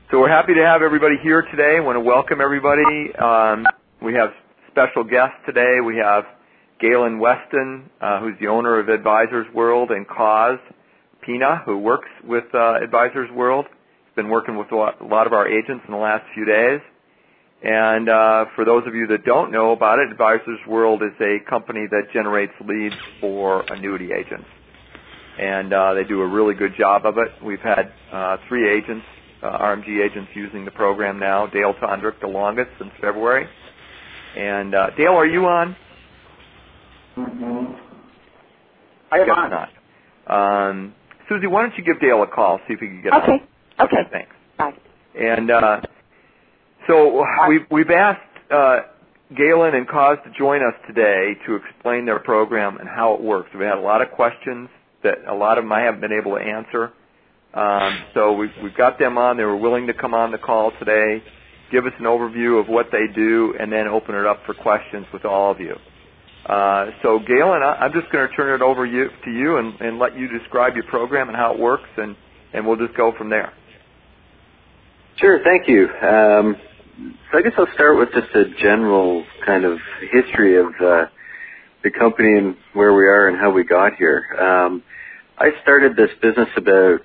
So we're happy to have everybody here today. I want to welcome everybody. We have special guests today. We have Galen Weston, who's the owner of Advisors World, and Kaz Pina, who works with Advisors World. He's been working with a lot of our agents in the last few days. And for those of you that don't know about it, Advisors World is a company that generates leads for annuity agents. And they do a really good job of it. We've had 3 agents, RMG agents, using the program now. Dale Tondrick, the longest, since February. And Dale, are you on? Mm-hmm. I am on. Not. Susie, why don't you give Dale a call, see if he can get on. Okay. Thanks. Bye. And so we've asked Galen and Kaz to join us today to explain their program and how it works. We had a lot of questions that a lot of them I haven't been able to answer. So we've got them on. They were willing to come on the call today, give us an overview of what they do, and then open it up for questions with all of you. So Galen, I'm just going to turn it over to you and let you describe your program and how it works, and we'll just go from there. Sure, thank you. So I guess I'll start with just a general kind of history of the company and where we are and how we got here. I started this business about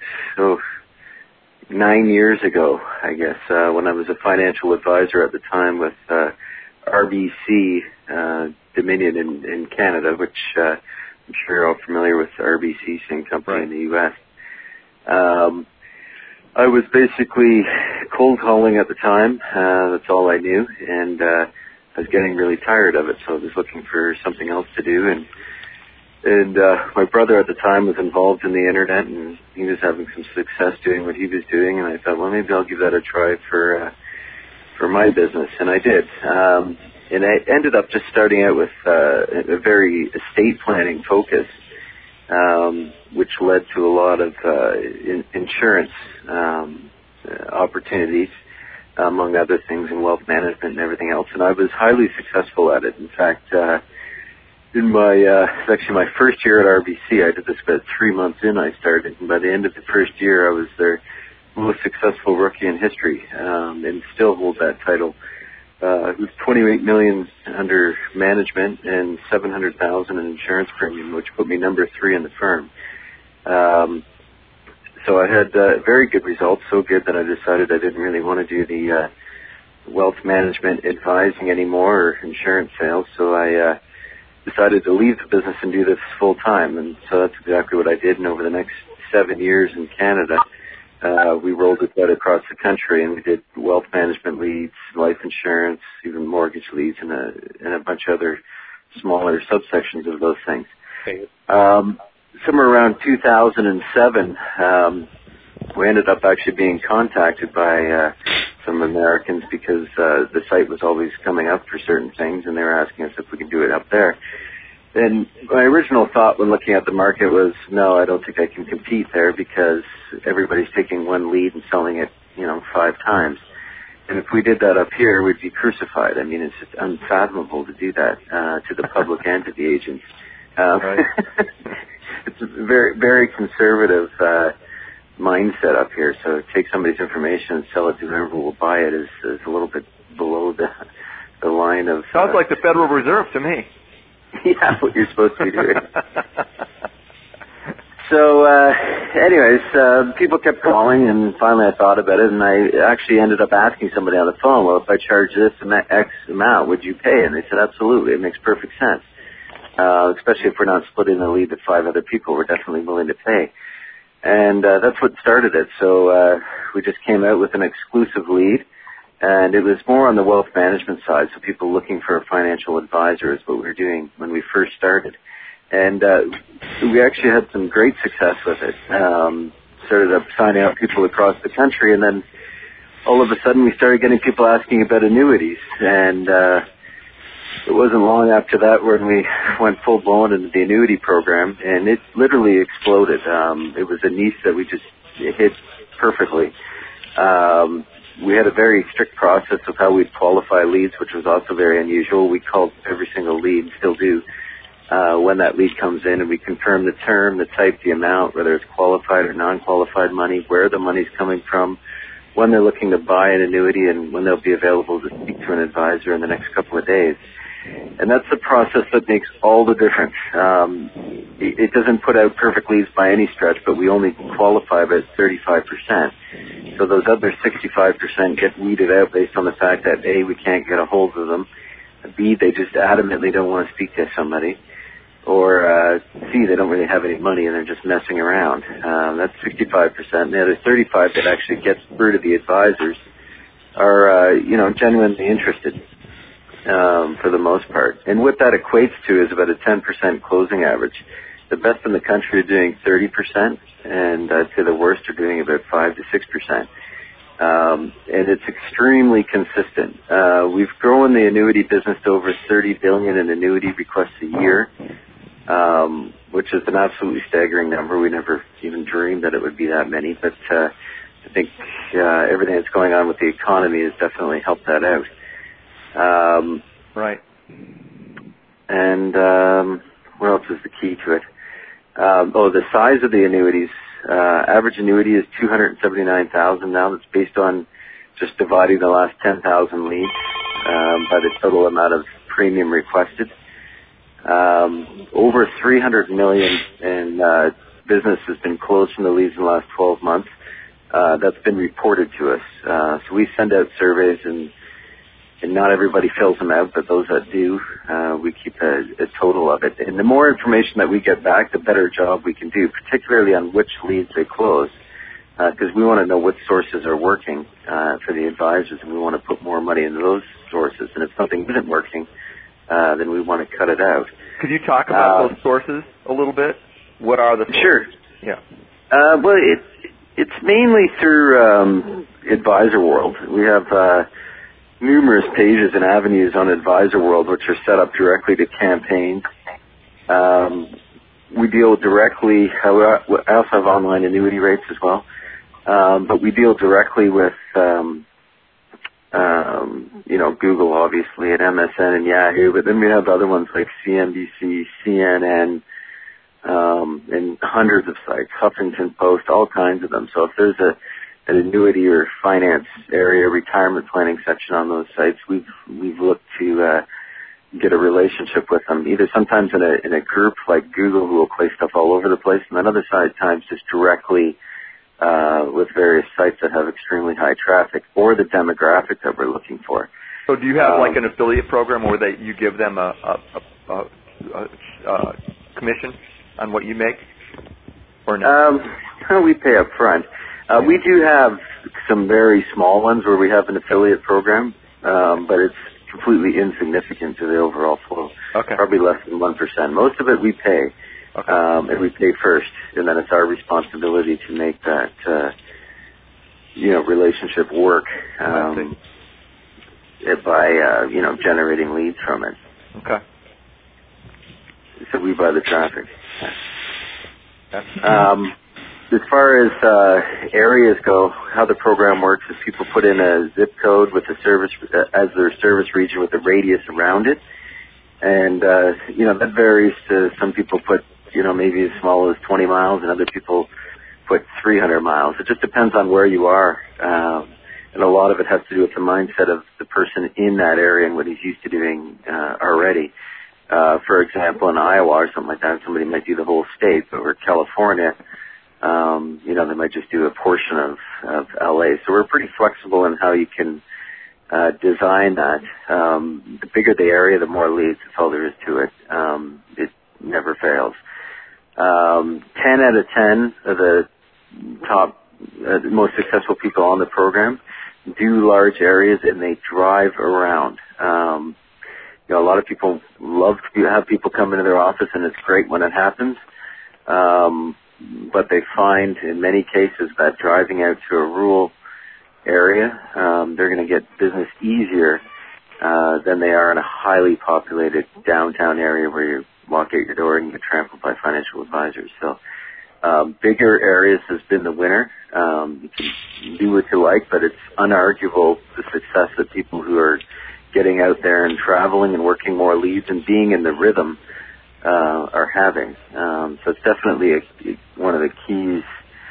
9 years ago, I guess, when I was a financial advisor at the time with RBC Dominion in Canada, which I'm sure you're all familiar with, RBC, same company in the U.S. I was basically cold calling at the time. That's all I knew, and I was getting really tired of it, so I was looking for something else to do. And my brother at the time was involved in the internet, and he was having some success doing what he was doing, and I thought, well, maybe I'll give that a try for my business, and I did. And I ended up just starting out with a very estate planning focus, which led to a lot of insurance opportunities, among other things, in wealth management and everything else. And I was highly successful at it. In fact, in my actually my first year at RBC, I did this about 3 months in. I started, and by the end of the first year, I was their most successful rookie in history, and still hold that title. It was $28 million under management and $700,000 in insurance premium, which put me number 3 in the firm. So I had very good results, so good that I decided I didn't really want to do the wealth management advising anymore or insurance sales. So I decided to leave the business and do this full time, and so that's exactly what I did. And over the next 7 years in Canada, we rolled it out across the country, and we did wealth management leads, life insurance, even mortgage leads, and a bunch of other smaller subsections of those things. Okay. Somewhere around 2007, we ended up actually being contacted by some Americans because the site was always coming up for certain things, and they were asking us if we could do it up there. And my original thought when looking at the market was, no, I don't think I can compete there because everybody's taking one lead and selling it, 5 times. And if we did that up here, we'd be crucified. I mean, it's just unfathomable to do that to the public and to the agents. Right. It's a very, very conservative mindset up here. So to take somebody's information and sell it to whoever will buy it is a little bit below the line of... Sounds like the Federal Reserve to me. Yeah, what you're supposed to be doing. So, anyways, people kept calling, and finally I thought about it, and I actually ended up asking somebody on the phone, well, if I charge this X amount, would you pay? And they said, absolutely, it makes perfect sense. Especially if we're not splitting the lead with 5 other people, we're definitely willing to pay. And that's what started it. So we just came out with an exclusive lead, and it was more on the wealth management side, so people looking for a financial advisor is what we were doing when we first started. And we actually had some great success with it. Started up signing up people across the country, and then all of a sudden we started getting people asking about annuities. And it wasn't long after that when we went full-blown into the annuity program, and it literally exploded. It was a niche that we just hit perfectly. We had a very strict process of how we'd qualify leads, which was also very unusual. We called every single lead, still do, when that lead comes in, and we confirm the term, the type, the amount, whether it's qualified or non-qualified money, where the money's coming from, when they're looking to buy an annuity and when they'll be available to speak to an advisor in the next couple of days. And that's the process that makes all the difference. It doesn't put out perfect leads by any stretch, but we only qualify about 35%. So those other 65% get weeded out based on the fact that A, we can't get a hold of them, B, they just adamantly don't want to speak to somebody, or C, they don't really have any money and they're just messing around. That's 65%. And the other 35% that actually gets through to the advisors are, genuinely interested. For the most part. And what that equates to is about a 10% closing average. The best in the country are doing 30%, and I'd say the worst are doing about 5 to 6%. And it's extremely consistent. We've grown the annuity business to over $30 billion in annuity requests a year, which is an absolutely staggering number. We never even dreamed that it would be that many, but I think everything that's going on with the economy has definitely helped that out. Right. And what else is the key to it? The size of the annuities. Average annuity is $279,000 now. That's based on just dividing the last 10,000 leads by the total amount of premium requested. Over $300 million in business has been closed from the leads in the last 12 months. That's been reported to us. So we send out surveys and not everybody fills them out, but those that do, we keep a total of it. And the more information that we get back, the better job we can do, particularly on which leads they close, because we want to know what sources are working for the advisors, and we want to put more money into those sources. And if something isn't working, then we want to cut it out. Could you talk about those sources a little bit? What are the sources? Sure. Yeah. Well, it's mainly through Advisor World. We have numerous pages and avenues on Advisor World which are set up directly to campaigns. We deal directly, I also have online annuity rates as well, but we deal directly with, Google obviously, and MSN and Yahoo, but then we have other ones like CNBC, CNN, and hundreds of sites, Huffington Post, all kinds of them. So if there's an annuity or finance area, retirement planning section on those sites, we've looked to get a relationship with them, either sometimes in a group like Google, who will place stuff all over the place, and then other times just directly with various sites that have extremely high traffic or the demographic that we're looking for. So do you have like an affiliate program where you give them a commission on what you make, or no? We pay up front. We do have some very small ones where we have an affiliate program, but it's completely insignificant to the overall flow. Okay. Probably less than 1%. Most of it we pay, okay. And we pay first, and then it's our responsibility to make that relationship work by generating leads from it. Okay. So we buy the traffic. As far as areas go, how the program works is people put in a zip code with the service as their service region with a radius around it, and that varies. To some people put maybe as small as 20 miles, and other people put 300 miles. It just depends on where you are, and a lot of it has to do with the mindset of the person in that area and what he's used to doing already. For example, in Iowa or something like that, somebody might do the whole state, but we're California. They might just do a portion of LA. So we're pretty flexible in how you can design that. The bigger the area, the more leads. That's all there is to it. It never fails. 10 out of 10 of the top, the most successful people on the program do large areas, and they drive around. A lot of people love to have people come into their office, and it's great when it happens. But they find in many cases that driving out to a rural area, they're going to get business easier than they are in a highly populated downtown area where you walk out your door and you get trampled by financial advisors. So bigger areas has been the winner. You can do what you like, but it's unarguable the success that people who are getting out there and traveling and working more leads and being in the rhythm are having. So it's definitely one of the keys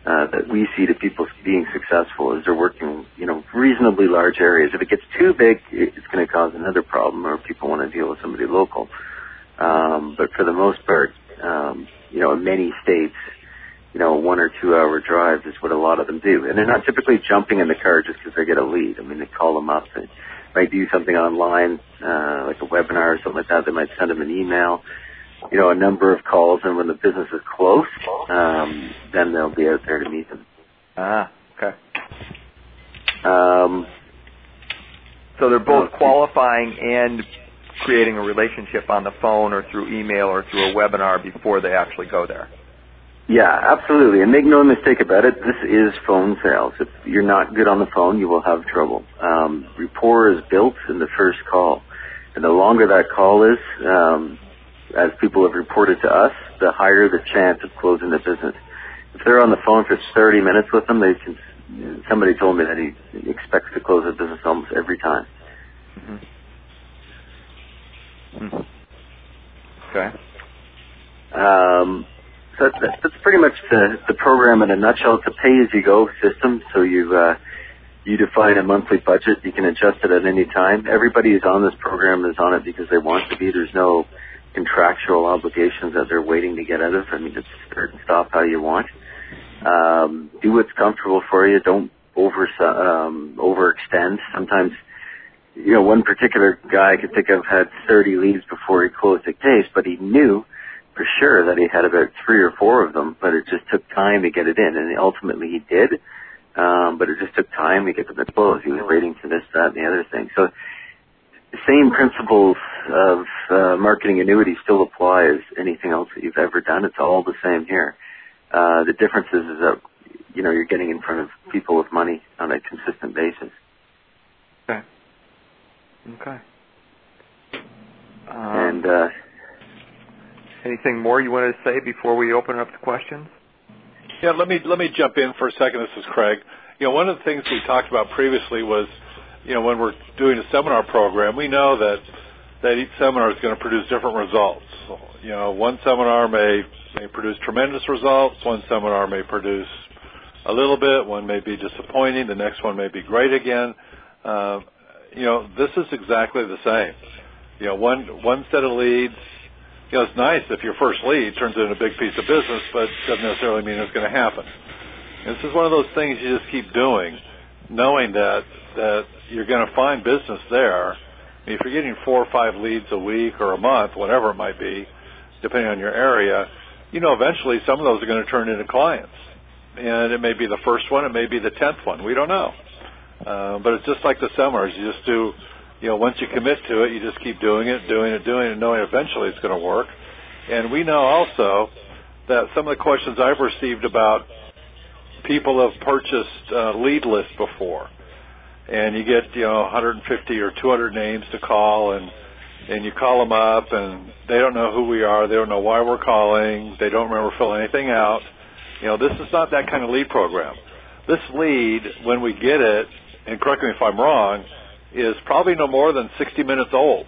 that we see to people being successful is they're working, reasonably large areas. If it gets too big, it's going to cause another problem, or people want to deal with somebody local. But for the most part, in many states, 1 or 2 hour drive is what a lot of them do. And they're not typically jumping in the car just because they get a lead. I mean, they call them up. They might do something online, like a webinar or something like that. They might send them an email, a number of calls. And when the business is close, then they'll be out there to meet them. Ah, okay. So they're both qualifying and creating a relationship on the phone or through email or through a webinar before they actually go there. Yeah, absolutely. And make no mistake about it, this is phone sales. If you're not good on the phone, you will have trouble. Rapport is built in the first call. And the longer that call is, as people have reported to us, the higher the chance of closing the business. If they're on the phone for 30 minutes with them, somebody told me that he expects to close a business almost every time. Mm-hmm. Okay. So that's pretty much the program in a nutshell. It's a pay-as-you-go system, so you define a monthly budget. You can adjust it at any time. Everybody who's on this program is on it because they want to be. There's no contractual obligations that they're waiting to get out of. I mean, it's start and stop how you want. Do what's comfortable for you. Don't overextend. Sometimes, one particular guy I could think of had 30 leads before he closed the case, but he knew for sure that he had about 3 or 4 of them, but it just took time to get it in, and ultimately he did, but it just took time to get them to close. He was waiting for this, that, and the other thing. So the same principles of marketing annuities still apply as anything else that you've ever done. It's all the same here. The difference is that, you're getting in front of people with money on a consistent basis. Okay. And anything more you wanted to say before we open up to questions? Yeah, let me jump in for a second. This is Craig. One of the things we talked about previously was, when we're doing a seminar program, we know that each seminar is going to produce different results. One seminar may produce tremendous results. One seminar may produce a little bit. One may be disappointing. The next one may be great again. This is exactly the same. One set of leads. It's nice if your first lead turns into a big piece of business, but doesn't necessarily mean it's going to happen. And this is one of those things you just keep doing, knowing that you're going to find business there. I mean, if you're getting 4 or 5 leads a week or a month, whatever it might be, depending on your area, eventually some of those are going to turn into clients. And it may be the first one, it may be the 10th one. We don't know. But it's just like the seminars. You just do, once you commit to it, you just keep doing it, knowing eventually it's going to work. And we know also that some of the questions I've received about people have purchased lead lists before. And you get, 150 or 200 names to call, and you call them up, and they don't know who we are. They don't know why we're calling. They don't remember filling anything out. This is not that kind of lead program. This lead, when we get it, and correct me if I'm wrong, is probably no more than 60 minutes old.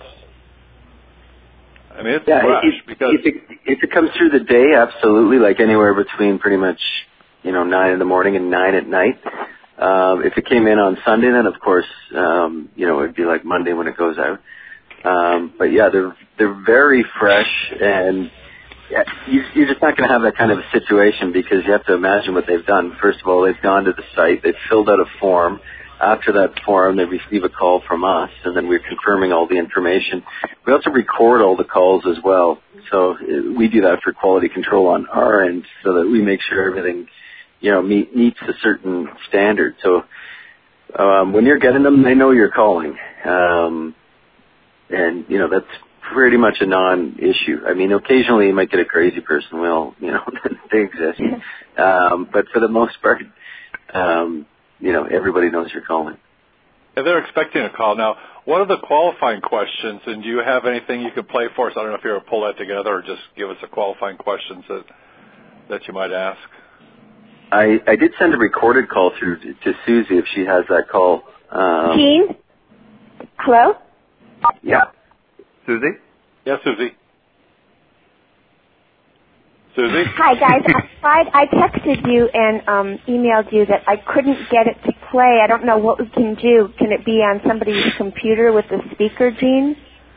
I mean, it's fresh. If it comes through the day, absolutely, like anywhere between pretty much, 9 in the morning and 9 at night. If it came in on Sunday, then of course, it'd be like Monday when it goes out. But yeah, they're very fresh, and you're just not going to have that kind of a situation because you have to imagine what they've done. First of all, they've gone to the site, they've filled out a form. After that form, they receive a call from us, and then we're confirming all the information. We also record all the calls as well. So we do that for quality control on our end so that we make sure everything, meets a certain standard. So when you're getting them, they know you're calling. And, that's pretty much a non-issue. I mean, occasionally you might get a crazy person. Well, they exist. But for the most part, everybody knows you're calling. And they're expecting a call. Now, what are the qualifying questions, and do you have anything you could play for us? I don't know if you're going to pull that together or just give us the qualifying questions that you might ask. I did send a recorded call through to Susie if she has that call. Gene? Hello? Yeah. Susie? Yeah, Susie. Susie? Hi, guys. I texted you and emailed you that I couldn't get it to play. I don't know what we can do. Can it be on somebody's computer with the speaker, Gene?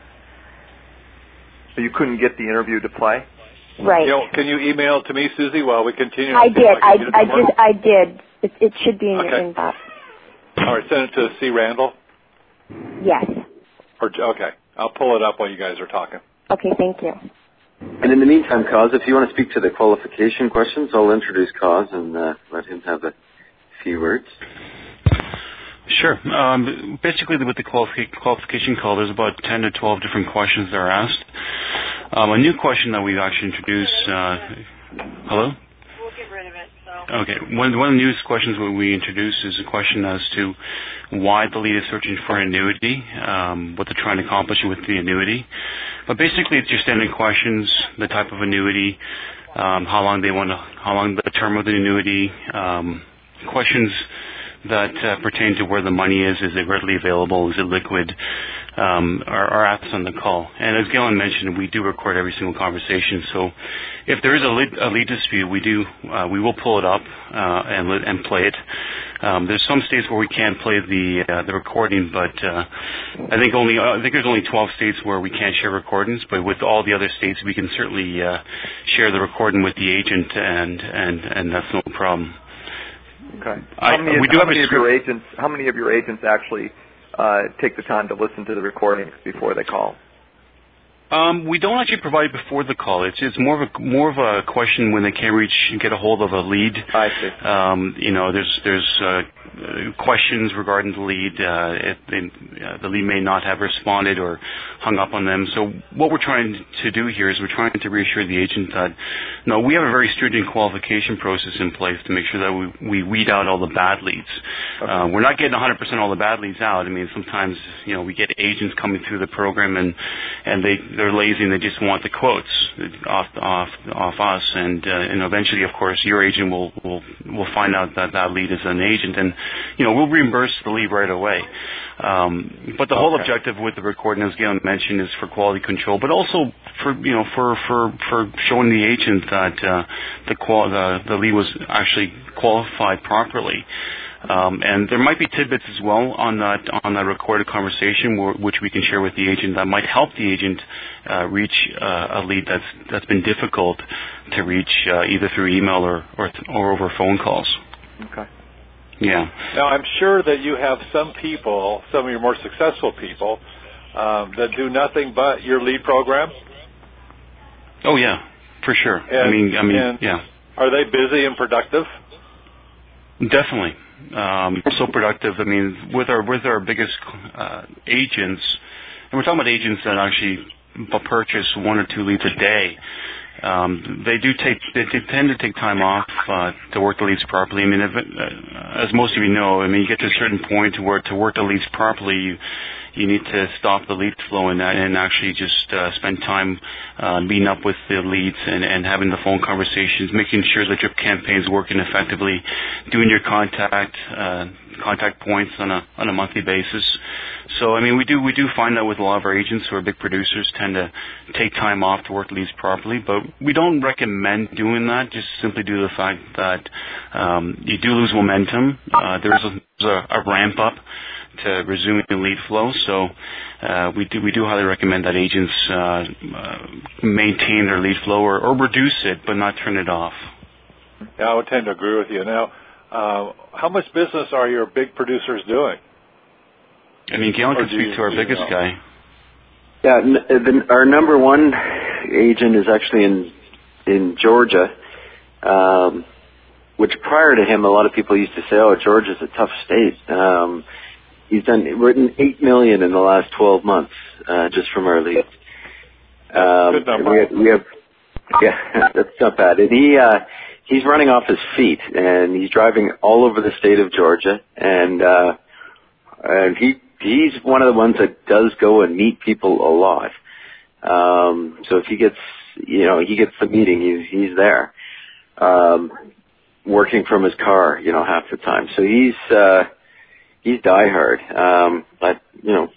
So you couldn't get the interview to play? Right. Can you email to me, Susie, while we continue? I did. I did. It should be in your inbox. All right, send it to C. Randall? Yes. Okay. I'll pull it up while you guys are talking. Okay, thank you. And in the meantime, Cos, if you want to speak to the qualification questions, I'll introduce Cos and let him have a few words. Sure. Basically, with the qualification call, there's about 10 to 12 different questions that are asked. A new question that we've actually introduced. Hello? We'll get rid of it. So. Okay. One of the newest questions we introduced is a question as to why the lead is searching for an annuity, what they're trying to accomplish with the annuity. But basically, it's your standard questions: the type of annuity, how long the term of the annuity, questions that pertain to where the money is it readily available, is it liquid, are asked on the call. And as Galen mentioned, we do record every single conversation. So if there is a lead dispute, we will pull it up and play it. There's some states where we can't play the recording, but I think there's only 12 states where we can't share recordings. But with all the other states, we can certainly share the recording with the agent, and that's no problem. Okay. How many of your agents actually take the time to listen to the recordings before they call? We don't actually provide it before the call. It's more of a question when they can't get a hold of a lead. I see. There's questions regarding the lead. The lead may not have responded or hung up on them. So what we're trying to do here is we're trying to reassure the agent that we have a very stringent qualification process in place to make sure that we weed out all the bad leads. Okay. We're not getting 100% all the bad leads out. I mean, sometimes we get agents coming through the program and they're lazy and they just want the quotes off us, and eventually, of course, your agent will find out that lead is an agent, and we'll reimburse the lead right away. But the whole objective with the recording, as Galen mentioned, is for quality control, but also for showing the agent that the lead was actually qualified properly. And there might be tidbits as well on that recorded conversation which we can share with the agent that might help the agent reach a lead that's been difficult to reach either through email or over phone calls. Okay. Yeah. Now, I'm sure that you have some of your more successful people, that do nothing but your lead program. Oh yeah, for sure. And yeah. Are they busy and productive? Definitely. So productive. I mean, with our biggest agents, and we're talking about agents that actually purchase 1 or 2 leads a day. They tend to take time off to work the leads properly. I mean, as most of you know, you get to a certain point where to work the leads properly, you need to stop the lead flow and actually just spend time meeting up with the leads and having the phone conversations, making sure that your campaign is working effectively, doing your contact points on a monthly basis. So, we do find that with a lot of our agents who are big producers tend to take time off to work leads properly, but we don't recommend doing that just simply due to the fact that you do lose momentum. There's a ramp up to resuming the lead flow. So we do highly recommend that agents maintain their lead flow or reduce it, but not turn it off. Yeah, I would tend to agree with you. Now, how much business are your big producers doing? Galen can speak to our biggest guy. Yeah, our number one agent is actually in Georgia, which prior to him, a lot of people used to say, "Oh, Georgia's a tough state." He's written $8 million in the last 12 months just from our leads. Good number. We have, yeah, that's not bad. And he's running off his feet, and he's driving all over the state of Georgia, and he's one of the ones that does go and meet people a lot. So if he gets the meeting, he's there, working from his car, half the time. So he's diehard. But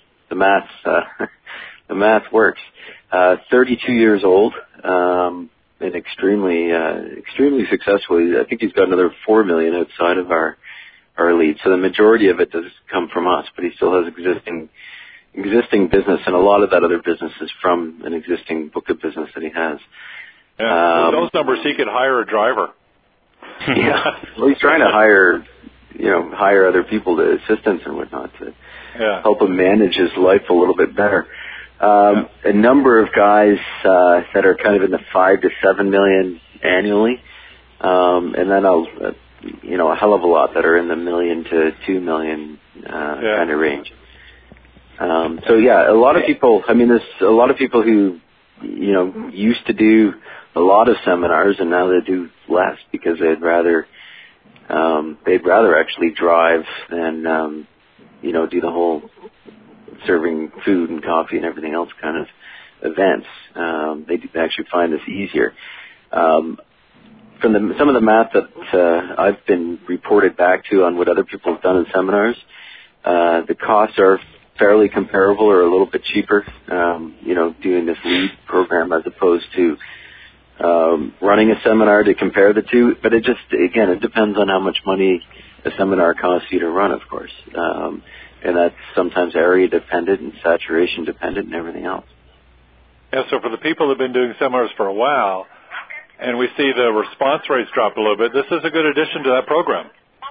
the math works. 32 years old. been extremely successful. I think he's got another $4 million outside of our lead. So the majority of it does come from us, but he still has existing business, and a lot of that other business is from an existing book of business that he has. Yeah, with those numbers, he could hire a driver. Yeah, well, he's trying to hire other people, to assistants and whatnot, to help him manage his life a little bit better. A number of guys that are kind of in the 5 to 7 million annually, and then a hell of a lot that are in the $1 million to $2 million kind of range. So yeah, a lot of people. I mean, there's a lot of people who used to do a lot of seminars, and now they do less because they'd rather actually drive than do the whole serving food and coffee and everything else kind of events. They actually find this easier. From some of the math that I've been reported back to on what other people have done in seminars, the costs are fairly comparable or a little bit cheaper, doing this lead program as opposed to running a seminar to compare the two. But it depends on how much money a seminar costs you to run, of course. And that's sometimes area dependent and saturation dependent and everything else. Yeah, so for the people that have been doing seminars for a while, and we see the response rates drop a little bit, this is a good addition to that program.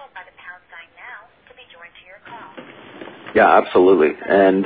Yeah, absolutely. And,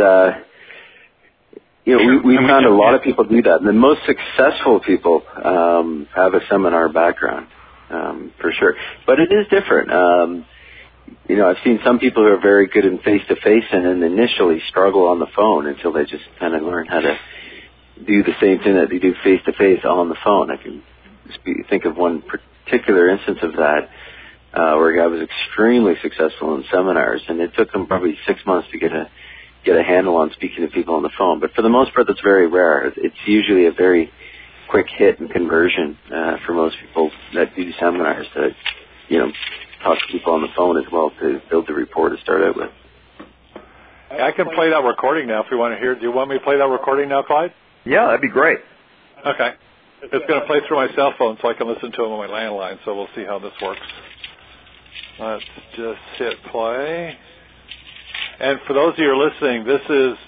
we found a lot of people do that. And the most successful people have a seminar background, for sure. But it is different. I've seen some people who are very good in face-to-face and then initially struggle on the phone until they just kind of learn how to do the same thing that they do face-to-face on the phone. I can think of one particular instance of that where a guy was extremely successful in seminars, and it took him probably 6 months to get a handle on speaking to people on the phone. But for the most part, that's very rare. It's usually a very quick hit and conversion for most people that do seminars to, talk to people on the phone as well to build the rapport to start out with. I can play that recording now if you want to hear. Do you want me to play that recording now, Clyde? Yeah, that'd be great. Okay. It's going to play through my cell phone so I can listen to it on my landline, so we'll see how this works. Let's just hit play. And for those of you who are listening, this is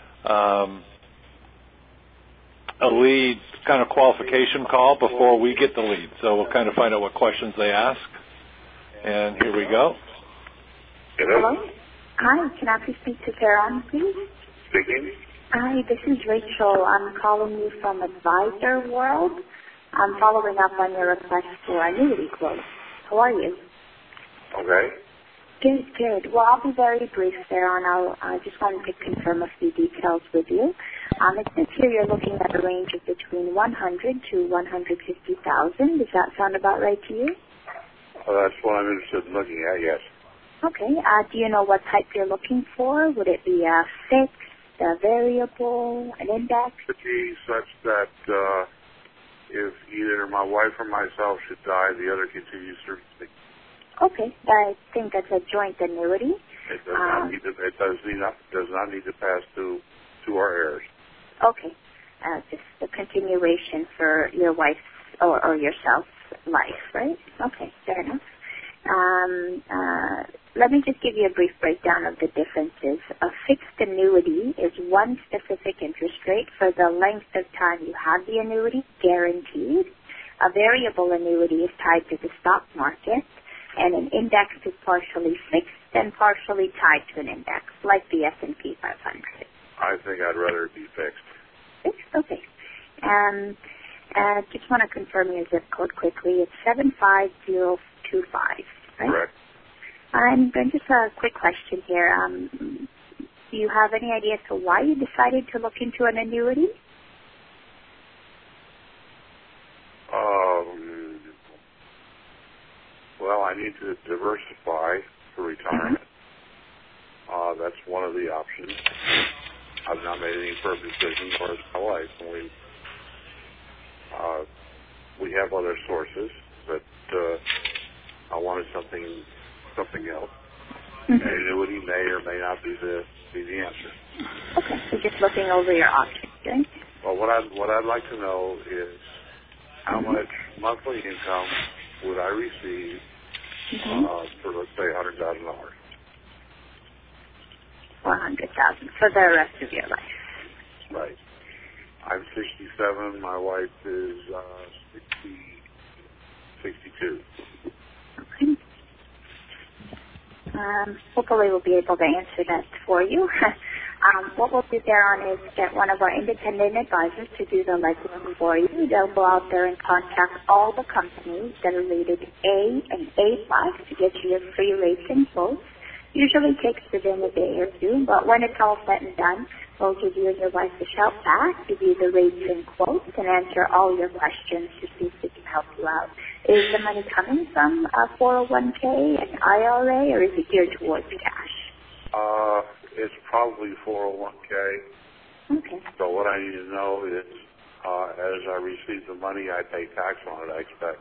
a lead kind of qualification call before we get the lead. So we'll kind of find out what questions they ask. And here we go. Hello? Hi, can I please speak to Karen, please? Speaking. Hi, this is Rachel. I'm calling you from Advisor World. I'm following up on your request for annuity quote. How are you? Okay. Good. Well, I'll be very brief there, and I just wanted to confirm a few details with you. It says here you're looking at a range of between 100 to 150,000. Does that sound about right to you? Well, that's what I'm interested in looking at, yes. Okay. Do you know what type you're looking for? Would it be a fixed, a variable, an index? It would be such that if either my wife or myself should die, the other continues to receive. Okay. I think that's a joint annuity. It does not need to pass to our heirs. Okay. Just the continuation for your wife's or yourself's life, right? Okay, fair enough. Let me just give you a brief breakdown of the differences. A fixed annuity is one specific interest rate for the length of time you have the annuity, guaranteed. A variable annuity is tied to the stock market, and an index is partially fixed and partially tied to an index, like the S&P 500. I think I'd rather it be fixed. Fixed? Okay. Just want to confirm your zip code quickly. It's 75025, right? Correct. And then just a quick question here. Do you have any idea as to why you decided to look into an annuity? Well, I need to diversify for retirement. That's one of the options. I've not made any firm decision, nor has my wife. We have other sources, but I wanted something else. Mm-hmm. An annuity may or may not be the answer. Okay, so just looking over your options, right? Well, what I'd like to know is how much monthly income would I receive for, let's say, $100,000? $400,000 for the rest of your life. Right. I'm 67. My wife is 62. Okay. Hopefully we'll be able to answer that for you. What we'll do, Darren, is get one of our independent advisors to do the legwork for you. They'll go out there and contact all the companies that are rated A and A+ to get you your free rates and quotes. Usually takes within a day or two, but when it's all said and done, we'll give you and your wife a shout back, give you the rates and quotes, and answer all your questions to see if we can help you out. Is the money coming from a 401k, an IRA, or is it geared towards cash? It's probably 401k. Okay. So what I need to know is, as I receive the money, I pay tax on it, I expect.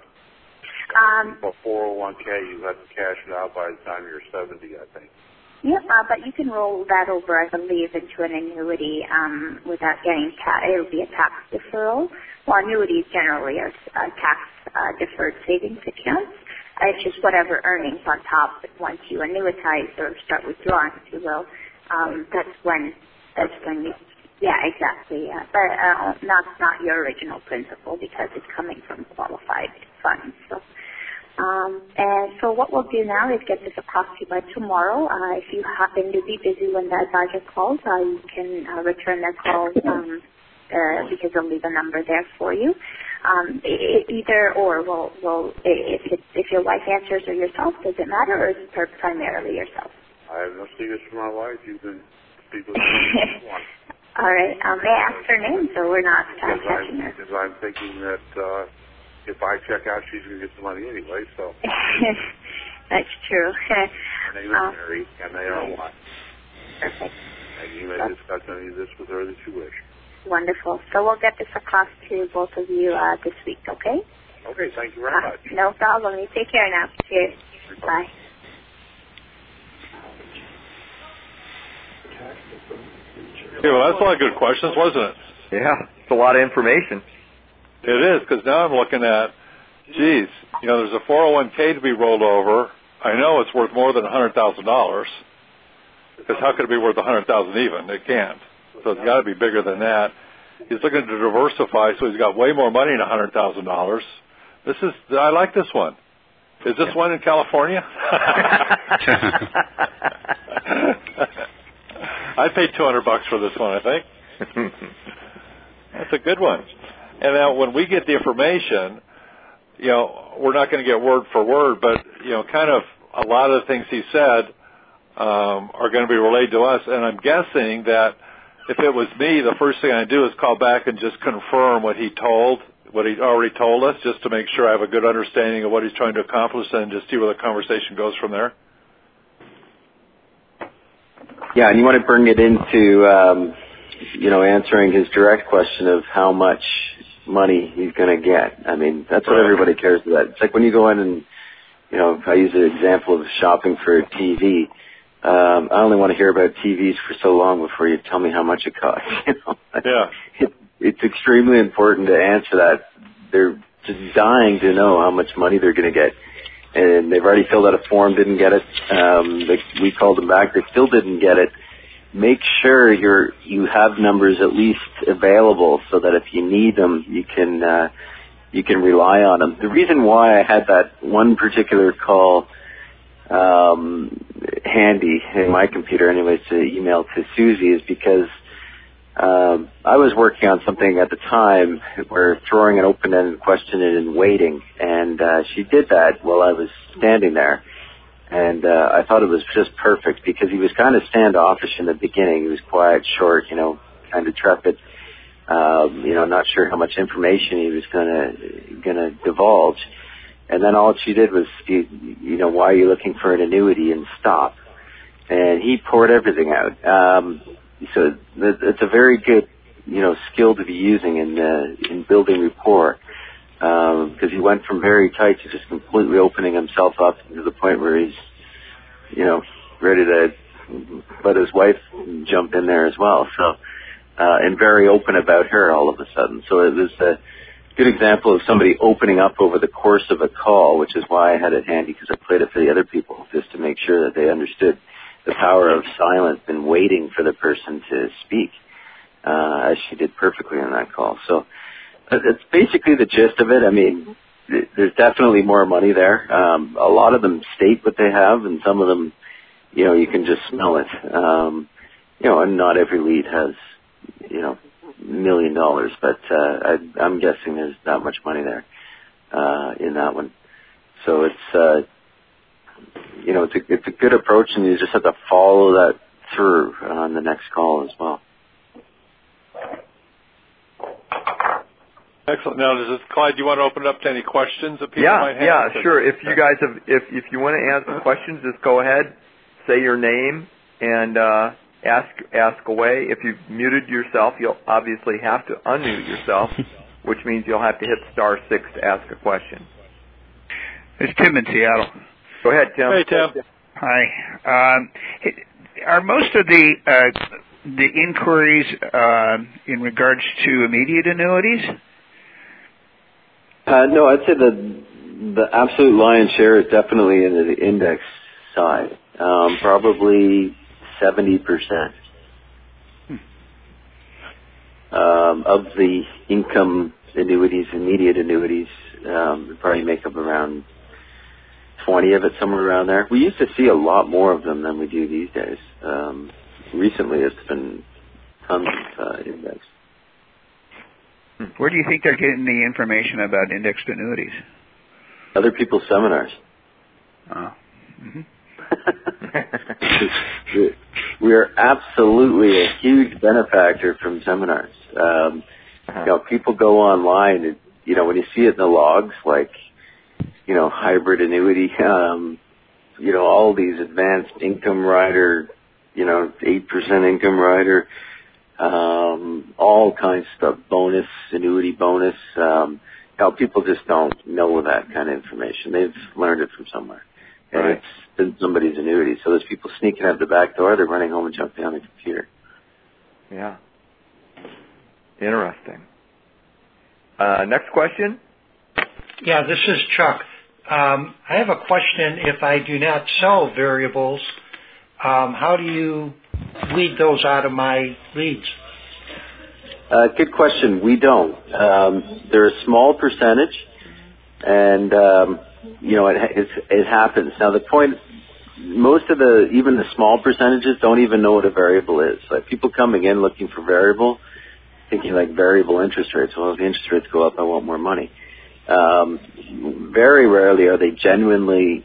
For 401k, you have to cash it out by the time you're 70, I think. Yep, but you can roll that over, I believe, into an annuity without getting it'll be a tax deferral. Well, annuities generally are tax-deferred savings accounts. It's just whatever earnings on top once you annuitize or start withdrawing, if you will. That's when you, yeah, exactly. Yeah. But not your original principal because it's coming from qualified funds. So. And so what we'll do now is get this across to you by tomorrow. If you happen to be busy when the advisor calls, you can return their call because they'll leave a number there for you. Either or, if your wife answers or yourself, does it matter, or is it primarily yourself? I have no secrets from my wife. You can speak with me. All right. May I ask her name so we're not catching her? Because I'm thinking that if I check out, she's going to get the money anyway, so. That's true. Her name is Mary, and they are one. Perfect. And you may discuss any of this with her that you wish. Wonderful. So we'll get this across to both of you this week, okay? Okay, thank you very much. No problem. You take care now. Cheers. Bye. Yeah, well, that's a lot of good questions, wasn't it? Yeah, it's a lot of information. It is, because now I'm looking at, geez, there's a 401k to be rolled over. I know it's worth more than $100,000, because how could it be worth $100,000 even? It can't. So it's got to be bigger than that. He's looking to diversify, so he's got way more money than $100,000. I like this one. Is this one in California? I paid $200 for this one, I think. That's a good one. And now when we get the information, we're not going to get word for word, but, kind of a lot of the things he said are going to be relayed to us. And I'm guessing that if it was me, the first thing I'd do is call back and just confirm what he'd already told us, just to make sure I have a good understanding of what he's trying to accomplish and just see where the conversation goes from there. Yeah, and you want to bring it into, answering his direct question of how much money he's going to get. I mean, that's what everybody cares about. It's like when you go in and, I use an example of shopping for a TV. I only want to hear about TVs for so long before you tell me how much it costs. Yeah. It's extremely important to answer that. They're just dying to know how much money they're going to get. And they've already filled out a form, didn't get it. We called them back, they still didn't get it. Make sure you have numbers at least available so that if you need them, you can rely on them. The reason why I had that one particular call handy in my computer anyways to email to Susie is because I was working on something at the time where throwing an open-ended question in and waiting, and she did that while I was standing there. And I thought it was just perfect because he was kind of standoffish in the beginning. He was quiet, short, kind of trepid, not sure how much information he was gonna divulge. And then all she did was, why are you looking for an annuity, and stop. And he poured everything out. So it's a very good, skill to be using in building rapport. Because he went from very tight to just completely opening himself up to the point where he's, ready to let his wife jump in there as well. So, and very open about her all of a sudden. So it was good example of somebody opening up over the course of a call, which is why I had it handy because I played it for the other people, just to make sure that they understood the power of silence and waiting for the person to speak, as she did perfectly on that call. So that's basically the gist of it. I mean, there's definitely more money there. A lot of them state what they have, and some of them, you can just smell it. And not every lead has, $1 million, but I'm guessing there's not much money there in that one. So it's it's a good approach, and you just have to follow that through on the next call as well. Excellent. Now, Clyde, do you want to open it up to any questions that people might have? Yeah, sure. If you guys if you want to ask questions, just go ahead, say your name, and ask away. If you've muted yourself, you'll obviously have to unmute yourself, which means you'll have to hit *6 to ask a question. It's Tim in Seattle. Go ahead, Tim. Hey, Tim. Hi. Are most of the inquiries in regards to immediate annuities? No, I'd say the absolute lion's share is definitely in the index side, probably 70%. Of the income annuities, immediate annuities, probably make up around 20 of it, somewhere around there. We used to see a lot more of them than we do these days. Recently, it's been tons of index. Where do you think they're getting the information about indexed annuities? Other people's seminars. Oh. Mm-hmm. We are absolutely a huge benefactor from seminars. People go online, and, when you see it in the logs, like, hybrid annuity, all these advanced income rider, 8% income rider, all kinds of stuff, bonus, annuity bonus. People just don't know that kind of information. They've learned it from somewhere. And It's been somebody's annuity. So there's people sneaking out the back door, they're running home and jumping on the computer. Yeah. Interesting. Next question? Yeah, this is Chuck. I have a question. If I do not sell variables, how do you weed those out of my leads? Good question. We don't. They're a small percentage, and it happens. Now, the point, most of even the small percentages don't even know what a variable is. Like, people coming in looking for variable, thinking like variable interest rates. Well, if the interest rates go up, I want more money. Very rarely are they genuinely,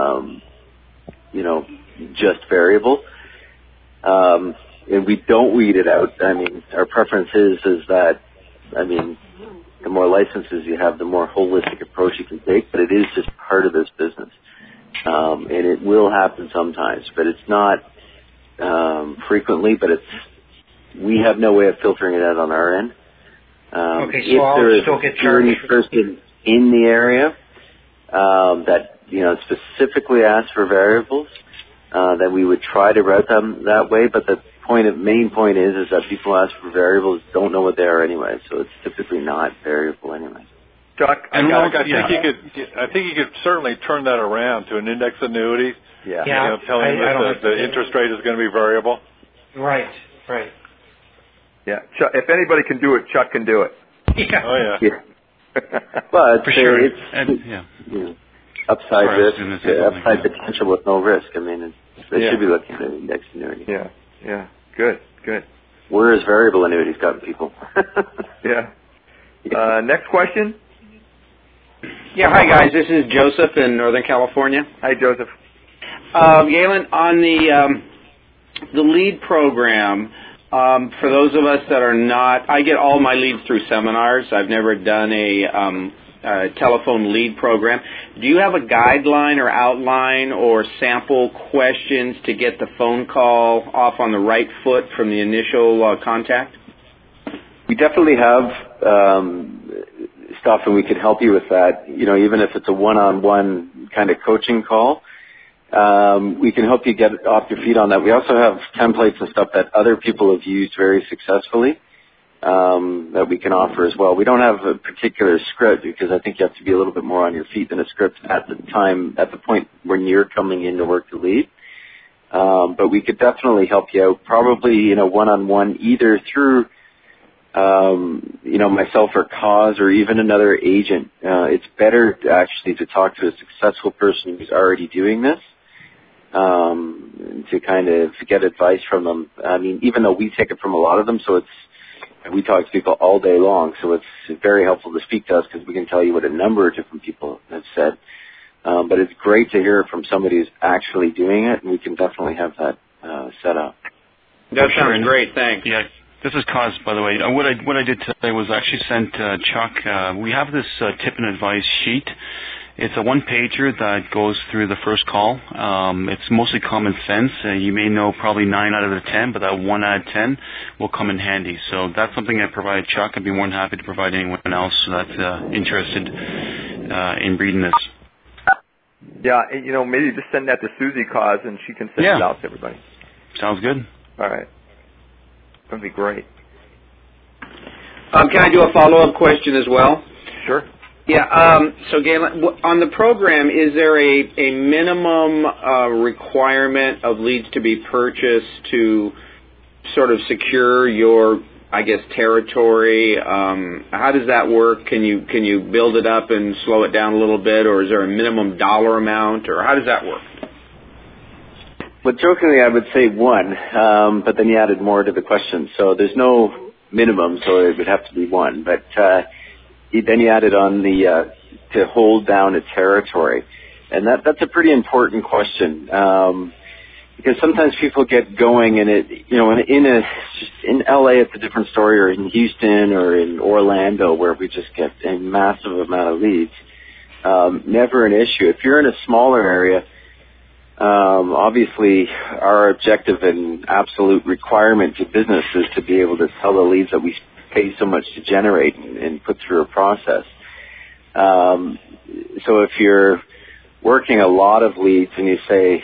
just variable. And we don't weed it out. I mean, our preference is that, the more licenses you have, the more holistic approach you can take, but it is just part of this business. And it will happen sometimes, but it's not frequently, but we have no way of filtering it out on our end. Okay, so if I'll there is still a get security charged person in the area that specifically asks for variables, then we would try to route them that way. But the main point is that people ask for variables don't know what they are anyway, so it's typically not variable anyway. Chuck, I think you could certainly turn that around to an index annuity. Yeah. Telling you that the interest rate is going to be variable. Right. Yeah. Chuck, if anybody can do it, Chuck can do it. Yeah. Oh, yeah. But For sure. it's upside risk, upside potential with no risk. They should be looking at an index annuity. Yeah. Good. Where is variable annuities gotten people? Yeah. Next question? Yeah, hi guys. This is Joseph in Northern California. Hi, Joseph. Galen, on the lead program, for those of us that are not, I get all my leads through seminars. I've never done a telephone lead program. Do you have a guideline or outline or sample questions to get the phone call off on the right foot from the initial contact? We definitely have stuff, and we could help you with that. Even if it's a one-on-one kind of coaching call, we can help you get off your feet on that. We also have templates and stuff that other people have used very successfully that we can offer as well. We don't have a particular script because I think you have to be a little bit more on your feet than a script at the point when you're coming in to work the lead. But we could definitely help you out, probably, one-on-one, either through, myself or Cause or even another agent. It's better actually to talk to a successful person who's already doing this, to kind of get advice from them. I mean, even though we take it from a lot of them, so we talk to people all day long, so it's very helpful to speak to us because we can tell you what a number of different people have said. But it's great to hear from somebody who's actually doing it, and we can definitely have that set up. That sounds great. Thanks. Yeah, this is Cause, by the way. What I did today was actually sent Chuck. We have this tip and advice sheet. It's a one-pager that goes through the first call. It's mostly common sense. You may know probably 9 out of the 10, but that 1 out of 10 will come in handy. So that's something I provided Chuck. I'd be more than happy to provide anyone else that's interested in reading this. Yeah, maybe just send that to Susie Cause, and she can send it out to everybody. Sounds good. All right. That'd be great. Can I do a follow-up question as well? Sure. Yeah, so Galen, on the program, is there a minimum requirement of leads to be purchased to sort of secure your, I guess, territory? How does that work? Can you build it up and slow it down a little bit, or is there a minimum dollar amount, or how does that work? Well, jokingly, I would say 1, but then you added more to the question. So there's no minimum, so it would have to be 1. But then you added on the to hold down a territory, and that's a pretty important question because sometimes people get going and in LA it's a different story, or in Houston or in Orlando where we just get a massive amount of leads. Never an issue. If you're in a smaller area, obviously our objective and absolute requirement to business is to be able to sell the leads that we pay so much to generate and put through a process. So if you're working a lot of leads and you say,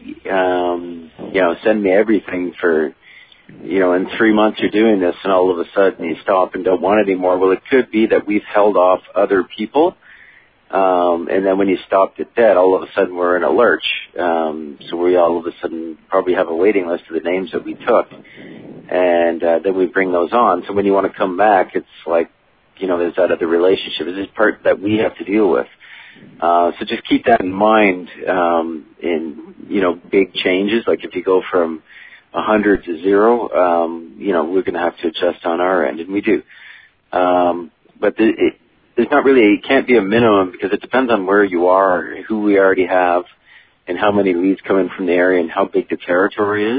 send me everything for, in 3 months you're doing this, and all of a sudden you stop and don't want it anymore. Well, it could be that we've held off other people. And then when you stopped it dead, all of a sudden we're in a lurch. So we all of a sudden probably have a waiting list of the names that we took. And then we bring those on. So when you want to come back, it's like, there's that other relationship. It's this part that we have to deal with. So just keep that in mind in, big changes. Like if you go from 100 to 0, we're going to have to adjust on our end, and we do. But there's not really, it can't be a minimum because it depends on where you are, who we already have, and how many leads come in from the area and how big the territory is.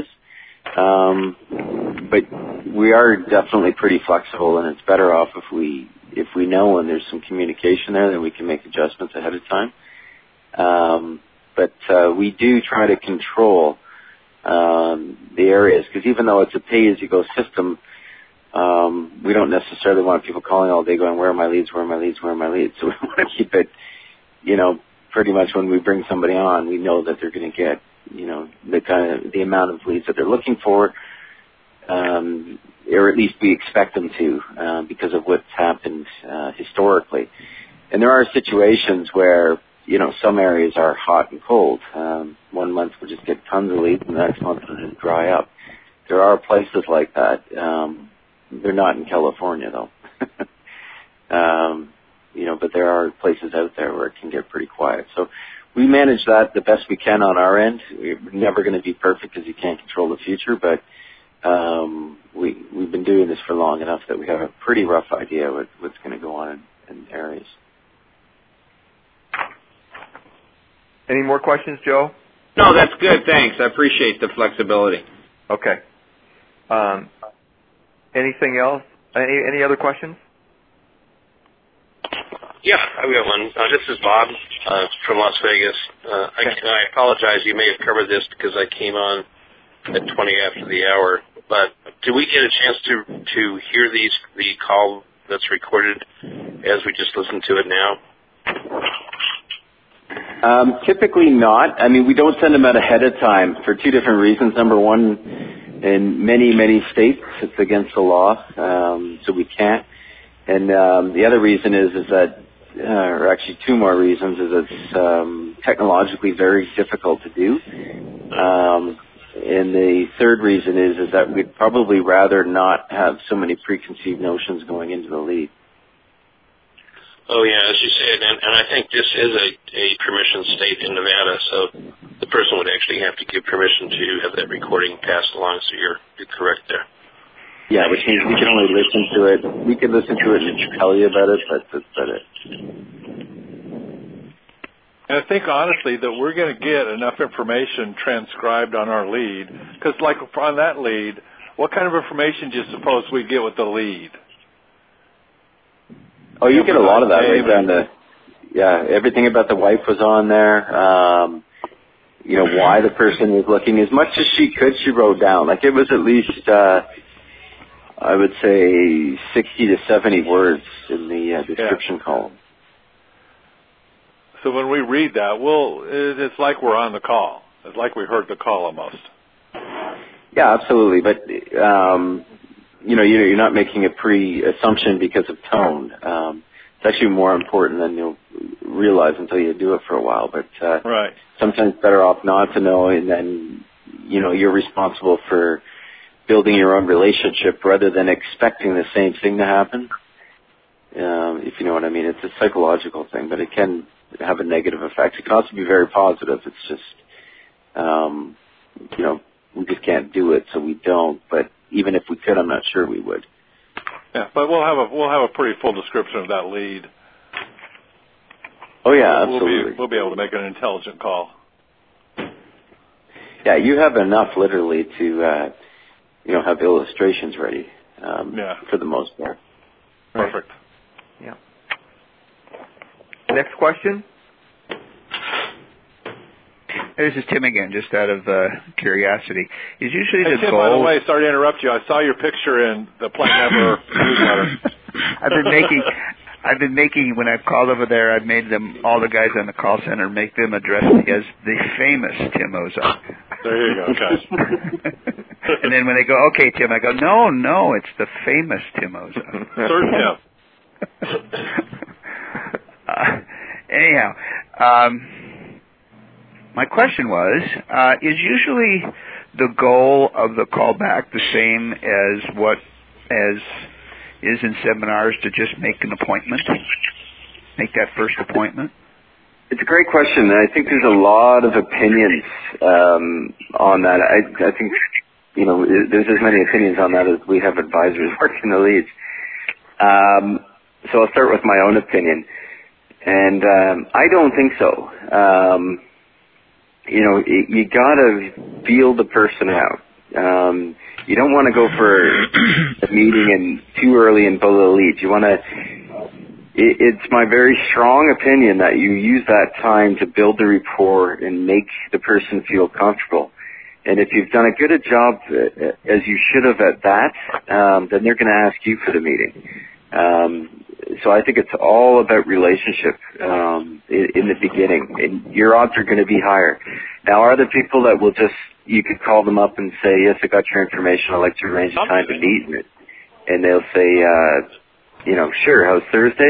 But we are definitely pretty flexible, and it's better off if we know and there's some communication there, then we can make adjustments ahead of time. But we do try to control the areas because even though it's a pay-as-you-go system, we don't necessarily want people calling all day going, where are my leads, where are my leads, where are my leads? So we want to keep it, pretty much when we bring somebody on, we know that they're going to get, the amount of leads that they're looking for, or at least we expect them to, because of what's happened historically. And there are situations where, some areas are hot and cold. 1 month we'll just get tons of leads, and the next month it'll just dry up. There are places like that. They're not in California, though. But there are places out there where it can get pretty quiet. So we manage that the best we can on our end. We're never going to be perfect because you can't control the future, but we've been doing this for long enough that we have a pretty rough idea what's going to go on in areas. Any more questions, Joe? No, that's good. Thanks. I appreciate the flexibility. Okay. Anything else? Any other questions? Yeah, I've got one. This is Bob from Las Vegas. I apologize. You may have covered this because I came on at 20 after the hour. But do we get a chance to hear the call that's recorded as we just listened to it now? Typically not. I mean, we don't send them out ahead of time for two different reasons. Number one, in many states, it's against the law, so we can't. And the other reason is that, or actually two more reasons, is it's technologically very difficult to do. And the third reason is that we'd probably rather not have so many preconceived notions going into the lead. Oh, yeah, as you said, and I think this is a permission state in Nevada, so the person would actually have to give permission to have that recording passed along, so you're correct there. Yeah, which means we can only listen to it. We can listen to it and tell you about it, but that's about it. And I think, honestly, that we're going to get enough information transcribed on our lead, because, like, on that lead, what kind of information do you suppose we get with the lead? Oh, you get a lot of that right down to, everything about the wife was on there. Why the person was looking. As much as she could, she wrote down. Like, it was at least, I would say, 60 to 70 words in the description column. So when we read that, it's like we're on the call. It's like we heard the call almost. Yeah, absolutely. But, you're not making a pre-assumption because of tone. It's actually more important than you'll realize until you do it for a while. But right. Sometimes better off not to know, and then, you're responsible for building your own relationship rather than expecting the same thing to happen. If you know what I mean. It's a psychological thing, but it can have a negative effect. It can also be very positive. It's just, we just can't do it, so we don't. But even if we could, I'm not sure we would. Yeah, but we'll have a pretty full description of that lead. Oh yeah, absolutely. We'll be able to make an intelligent call. Yeah, you have enough literally to have illustrations ready. For the most part. Perfect. Yeah. Next question. This is Tim again, just out of curiosity. Is usually the Tim, goal... by the way, sorry to interrupt you. I saw your picture in the Plain Never newsletter. I've been making, when I've called over there, I've made them, all the guys on the call center, make them address me as the famous Tim Ozark. There you go, guys. And then when they go, okay, Tim, I go, no, it's the famous Tim Ozark. Sir Tim. Anyhow, my question was, is usually the goal of the callback the same as what is in seminars, to just make an appointment, make that first appointment? It's a great question, and I think there's a lot of opinions on that. I think, there's as many opinions on that as we have advisors working the leads. So I'll start with my own opinion. And I don't think so. You gotta feel the person out. You don't want to go for a meeting and too early and blow the leads. You want to. It's my very strong opinion that you use that time to build the rapport and make the person feel comfortable. And if you've done a good a job as you should have at that, then they're going to ask you for the meeting. So I think it's all about relationship in the beginning, and your odds are going to be higher. Now, are there people that will just, you could call them up and say, yes, I got your information, I'd like to arrange a time to meet, and they'll say, sure, how's Thursday?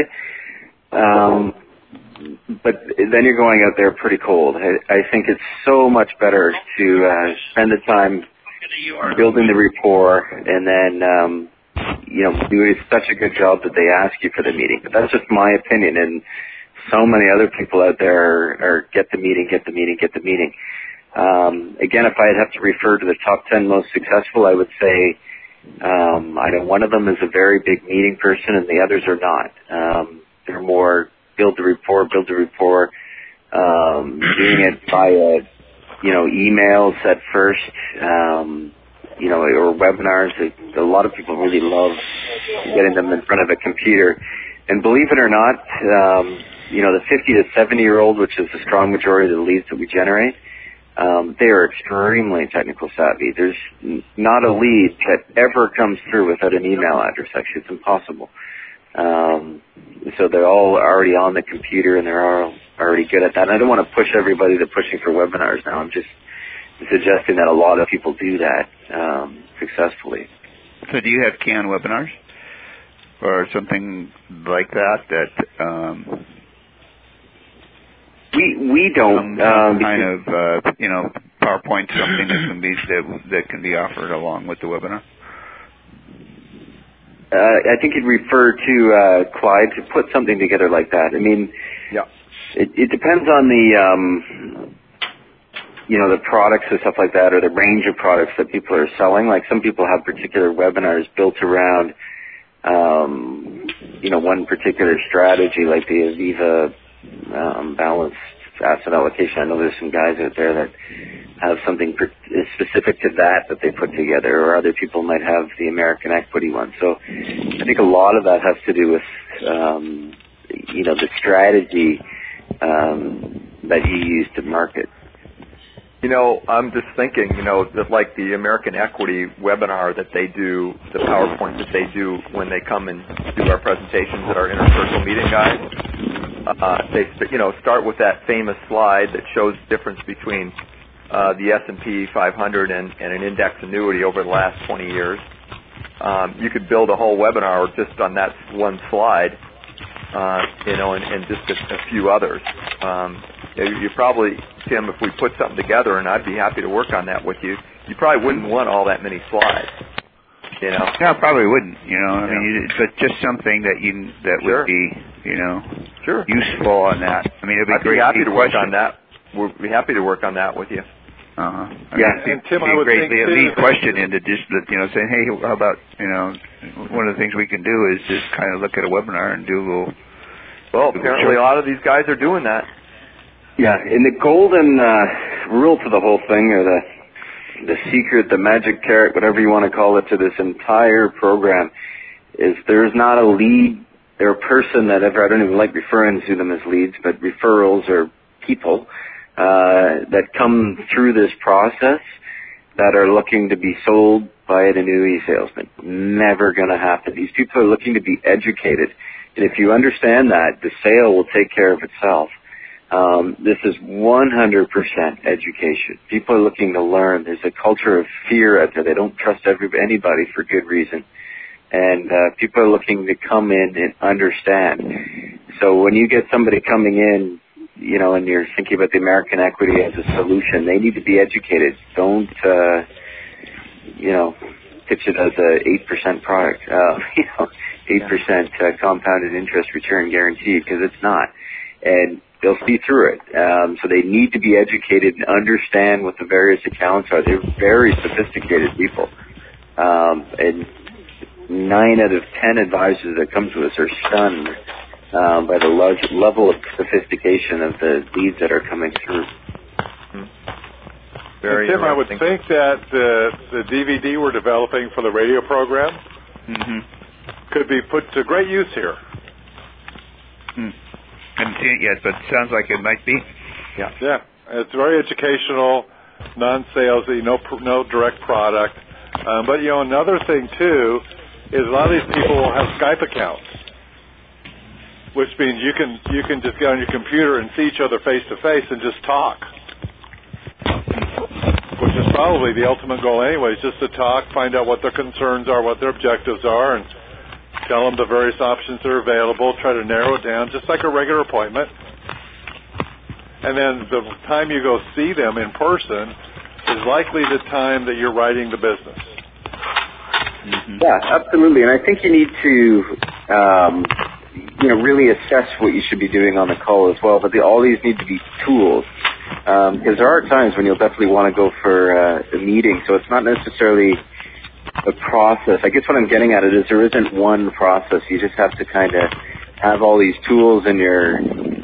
But then you're going out there pretty cold. I think it's so much better to spend the time building the rapport, and then do such a good job that they ask you for the meeting. But that's just my opinion, and so many other people out there are get the meeting. Again, if I'd have to refer to the top 10 most successful, I would say I know one of them is a very big meeting person, and the others are not. They're more build the rapport, doing it via, emails at first, or webinars. A lot of people really love getting them in front of a computer. And believe it or not, the 50 to 70-year-old, which is the strong majority of the leads that we generate, they are extremely technical savvy. There's not a lead that ever comes through without an email address. Actually, it's impossible. So they're all already on the computer, and they're all already good at that. And I don't want to push everybody to pushing for webinars now. I'm just suggesting that a lot of people do that successfully. So do you have canned webinars or something like that? We don't. Some kind of PowerPoint, something that can be offered along with the webinar. I think you'd refer to Clyde to put something together like that. I mean, it depends on the products and stuff like that, or the range of products that people are selling. Like some people have particular webinars built around, one particular strategy, like the Aviva balanced asset allocation. I know there's some guys out there that have something specific to that they put together, or other people might have the American equity one. So I think a lot of that has to do with, the strategy that you use to market. I'm just thinking, that like the American Equity webinar that they do, the PowerPoint that they do when they come and do our presentations at our Inner Circle meeting, guys, they start with that famous slide that shows the difference between the S&P 500 and an index annuity over the last 20 years. You could build a whole webinar just on that one slide, and just a few others. You probably, Tim, if we put something together, and I'd be happy to work on that with you, you probably wouldn't want all that many slides. No, probably wouldn't. I mean, but just something that would be, useful on that. I mean, it'd be great. I'd be happy to work on that. We'll be happy to work on that with you. And Tim, I would think the lead question into just saying, hey, how about one of the things we can do is just kind of look at a webinar and do a little. Well, apparently a lot of these guys are doing that. Yeah, and the golden rule to the whole thing, or the secret, the magic carrot, whatever you want to call it, to this entire program, is there's not a lead or a person that ever, I don't even like referring to them as leads, but referrals or people that come through this process that are looking to be sold by an annuity salesman. Never going to happen. These people are looking to be educated. And if you understand that, the sale will take care of itself. This is 100% education. People are looking to learn. There's a culture of fear out there. They don't trust anybody for good reason. And people are looking to come in and understand. So when you get somebody coming in, and you're thinking about the American Equity as a solution, they need to be educated. Don't, pitch it as a 8% product, 8% compounded interest return guarantee, because it's not. And they'll see through it. So they need to be educated and understand what the various accounts are. They're very sophisticated people. And 9 out of 10 advisors that come to us are stunned by the level of sophistication of the leads that are coming through. Tim, I would think that the DVD we're developing for the radio program could be put to great use here. Haven't seen it yet, but it sounds like it might be. Yeah. It's very educational, non-salesy, no direct product. But another thing too is a lot of these people will have Skype accounts, which means you can just get on your computer and see each other face to face and just talk, which is probably the ultimate goal anyways, just to talk, find out what their concerns are, what their objectives are, and tell them the various options that are available, try to narrow it down, just like a regular appointment. And then the time you go see them in person is likely the time that you're writing the business. Yeah, absolutely. And I think you need to, really assess what you should be doing on the call as well. But all these need to be tools. Because there are times when you'll definitely want to go for a meeting. So it's not necessarily a process. I guess what I'm getting at it is there isn't one process. You just have to kind of have all these tools in your,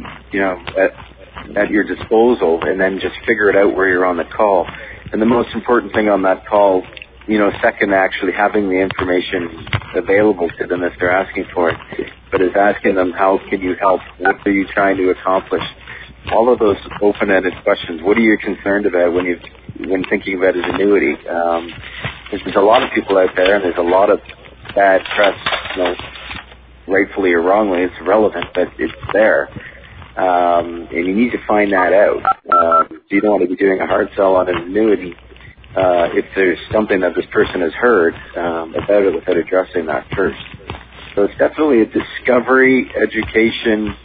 at your disposal, and then just figure it out where you're on the call. And the most important thing on that call, second to actually having the information available to them if they're asking for it, but is asking them, how can you help? What are you trying to accomplish? All of those open-ended questions. What are you concerned about when thinking about an annuity? There's a lot of people out there, and there's a lot of bad press, rightfully or wrongly. It's relevant, but it's there. And you need to find that out. you don't want to be doing a hard sell on an annuity if there's something that this person has heard about it without addressing that first. So it's definitely a discovery, education,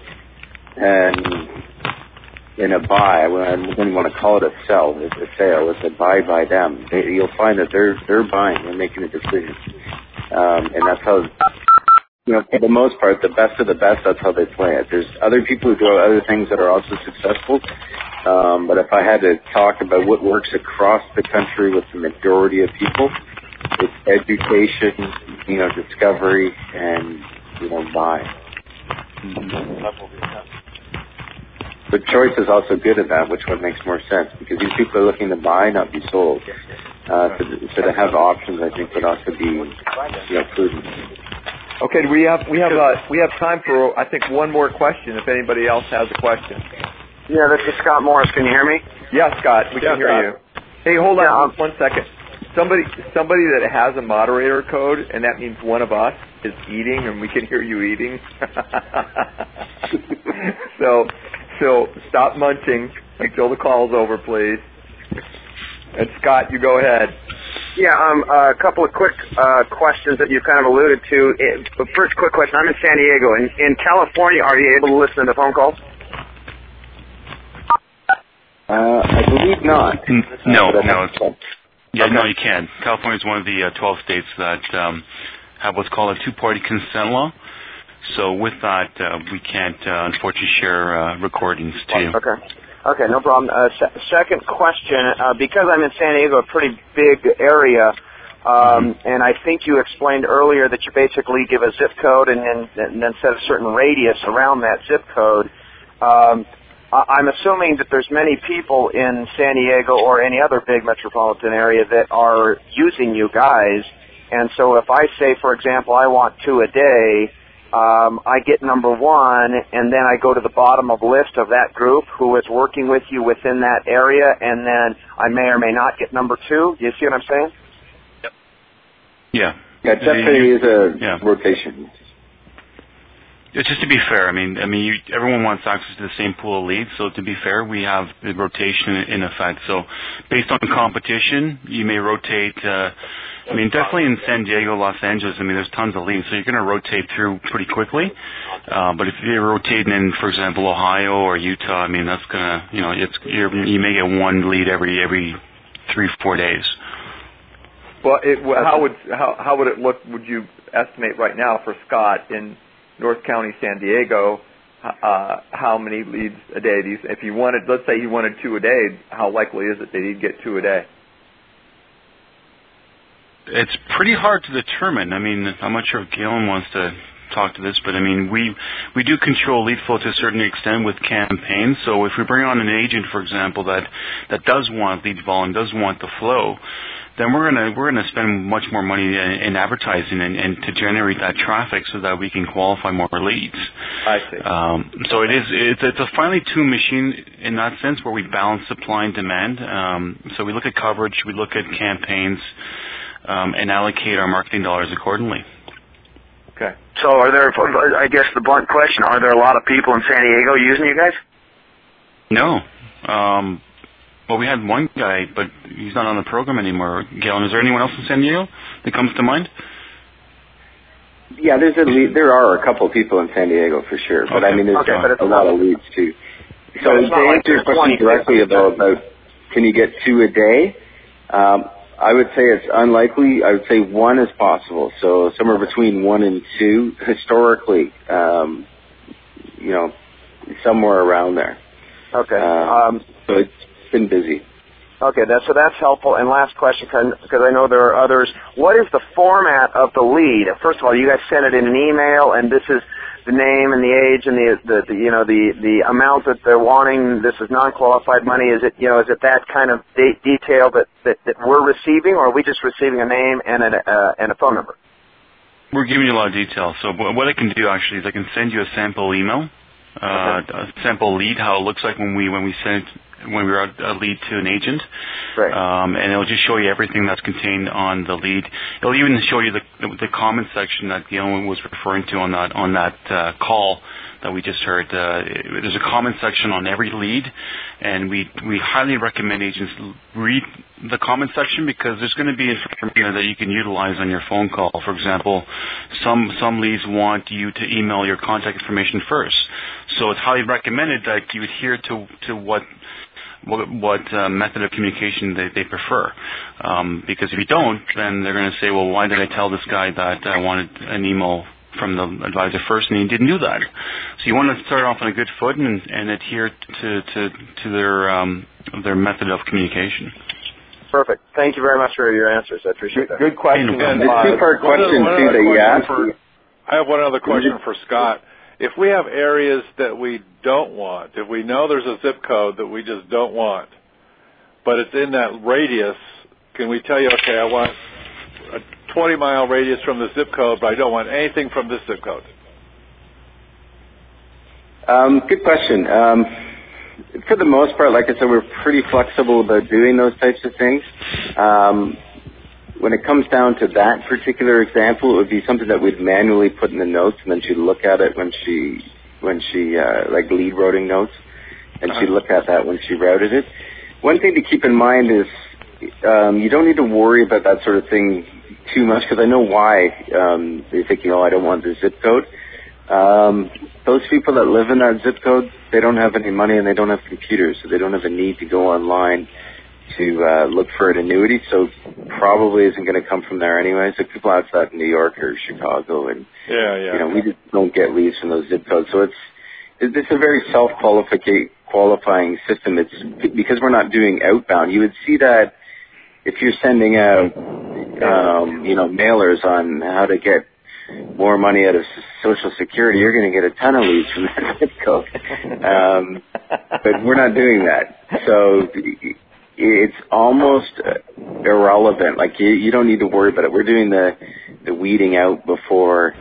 and a buy. I wouldn't want to call it a sell. It's a sale. It's a buy by them. You'll find that they're buying. They're making a decision, and that's how. For the most part, the best of the best, that's how they play it. There's other people who do other things that are also successful, but if I had to talk about what works across the country with the majority of people, it's education, discovery, and, buy. But choice is also good at that, which one makes more sense, because these people are looking to buy, not be sold. So to have options, I think, would also be prudent. Okay, we have time for, I think, one more question if anybody else has a question. Yeah, this is Scott Morris. Can you hear me? Yes, Scott, we can hear you. Hey, hold on 1 second. Somebody that has a moderator code, and that means one of us is eating, and we can hear you eating. So stop munching until the call's over, please. And Scott, you go ahead. Yeah, a couple of quick questions that you kind of alluded to. The first quick question, I'm in San Diego. In California, are you able to listen to phone calls? I believe not. No, you can. California is one of the 12 states that have what's called a two-party consent law. So with that, we can't, unfortunately, share recordings to you. Okay, no problem. Second question, because I'm in San Diego, a pretty big area, and I think you explained earlier that you basically give a zip code and then set a certain radius around that zip code. I'm assuming that there's many people in San Diego or any other big metropolitan area that are using you guys, and so if I say, for example, I want 2 a day, I get number 1, and then I go to the bottom of the list of that group who is working with you within that area, and then I may or may not get number 2. Do you see what I'm saying? Yep. Yeah. Yeah, definitely is a rotation. It's just to be fair. Everyone wants access to the same pool of leads. So to be fair, we have the rotation in effect. So based on competition, you may rotate. Definitely in San Diego, Los Angeles, there's tons of leads, so you're going to rotate through pretty quickly. But if you're rotating in, for example, Ohio or Utah, that's going to, you may get 1 lead every 3-4 days. Well, how would it look? Would you estimate right now for Scott in North County, San Diego? How many leads a day? If you wanted, let's say he wanted 2 a day, how likely is it that he'd get 2 a day? It's pretty hard to determine. I'm not sure if Galen wants to talk to this, but we do control lead flow to a certain extent with campaigns. So if we bring on an agent, for example, that does want lead volume, does want the flow, then we're gonna spend much more money in advertising and to generate that traffic so that we can qualify more leads. I see. So it's a finely tuned machine in that sense where we balance supply and demand. So we look at coverage, we look at campaigns. And allocate our marketing dollars accordingly. Okay. So are there, I guess the blunt question, are there a lot of people in San Diego using you guys? No. Well, we had one guy, but he's not on the program anymore. Galen, is there anyone else in San Diego that comes to mind? Yeah, there are a couple of people in San Diego for sure, but there's a lot of leads too. So to answer your question directly about can you get 2 a day, I would say it's unlikely. I would say 1 is possible. So somewhere between 1 and 2 historically, somewhere around there. Okay. So it's been busy. Okay, that's helpful. And last question, because I know there are others. What is the format of the lead? First of all, you guys send it in an email, and this is the name and the age and the amount that they're wanting. This is non-qualified money. Is it that kind of detail that we're receiving, or are we just receiving a name and a phone number? We're giving you a lot of detail. So what I can do actually is I can send you a sample email, a sample lead, how it looks like when we route a lead to an agent. Right. And it'll just show you everything that's contained on the lead. It'll even show you the comment section that Galen was referring to on that call that we just heard. There's a comment section on every lead, and we highly recommend agents read the comment section because there's going to be information that you can utilize on your phone call. For example, some leads want you to email your contact information first, so it's highly recommended that you adhere to what method of communication they prefer. Because if you don't, then they're going to say, well, why did I tell this guy that I wanted an email from the advisor first, and he didn't do that. So you want to start off on a good foot and adhere to their method of communication. Perfect. Thank you very much for your answers. I appreciate that. Good question. And the two-part question, too, that you asked. I have one other question for Scott. If we have areas that we don't want, if we know there's a zip code that we just don't want, but it's in that radius, can we tell you, okay, I want a 20-mile radius from the zip code, but I don't want anything from this zip code? Good question. For the most part, like I said, we're pretty flexible about doing those types of things. When it comes down to that particular example, it would be something that we'd manually put in the notes, and then she'd look at it when she like lead routing notes, and she'd look at that when she routed it. One thing to keep in mind is you don't need to worry about that sort of thing too much, because I know why you're thinking, I don't want the zip code. Those people that live in that zip code, they don't have any money and they don't have computers, so they don't have a need to go online to look for an annuity, so probably isn't going to come from there anyway. So people outside New York or Chicago, and we just don't get leads from those zip codes. So it's a very self-qualifying system. It's because we're not doing outbound. You would see that if you're sending out mailers on how to get more money out of Social Security, you're going to get a ton of leads from that zip code. But we're not doing that. So it's almost irrelevant. Like you don't need to worry about it. We're doing the weeding out before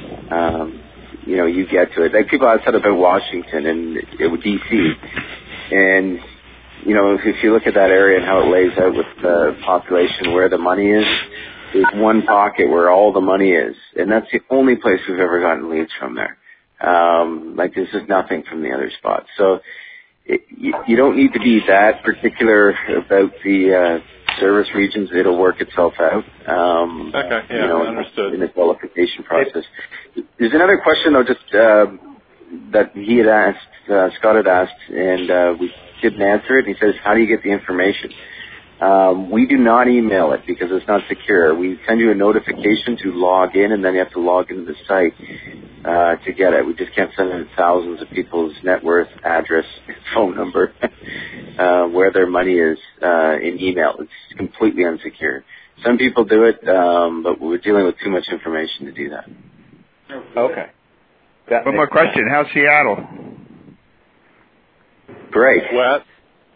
you get to it. Like people outside of Washington and DC, and if you look at that area and how it lays out with the population, where the money is, there's one pocket where all the money is, and that's the only place we've ever gotten leads from there. There's just nothing from the other spots. So you don't need to be that particular about the service regions. It'll work itself out. Understood. In the qualification process. There's another question, though, just that he had asked, Scott had asked, and we didn't answer it. He says, how do you get the information? We do not email it because it's not secure. We send you a notification to log in, and then you have to log into the site to get it. We just can't send it to thousands of people's net worth, address, phone number, where their money is in email. It's completely unsecure. Some people do it, but we're dealing with too much information to do that. Okay. One more question. How's Seattle? Great. Wet.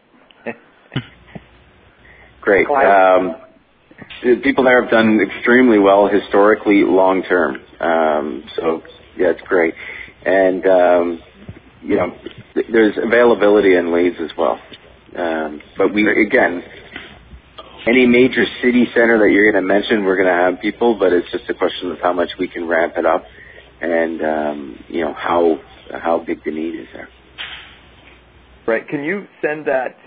Great. People there have done extremely well historically, long term. It's great. And, there's availability in leads as well. But any major city center that you're going to mention, we're going to have people, but it's just a question of how much we can ramp it up and, how big the need is there. Right. Can you send that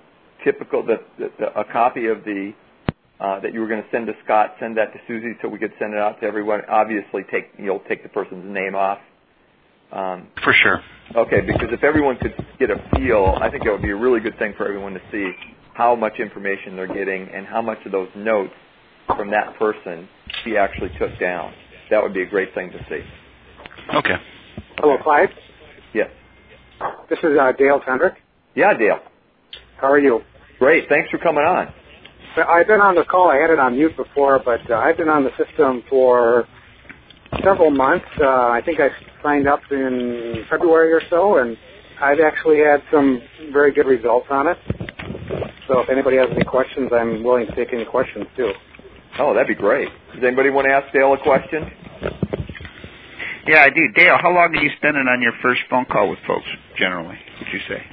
a copy of the that you were going to send to Scott, send that to Susie so we could send it out to everyone? Obviously, you'll take the person's name off. For sure. Okay, because if everyone could get a feel, I think that would be a really good thing for everyone to see how much information they're getting and how much of those notes from that person he actually took down. That would be a great thing to see. Okay. Hello, Clive. Yes. This is Dale Fendrick. Yeah, Dale. How are you? Great. Thanks for coming on. I've been on the call. I had it on mute before, but I've been on the system for several months. I think I signed up in February or so, and I've actually had some very good results on it. So if anybody has any questions, I'm willing to take any questions, too. Oh, that'd be great. Does anybody want to ask Dale a question? Yeah, I do. Dale, how long are you spending on your first phone call with folks, generally, would you say?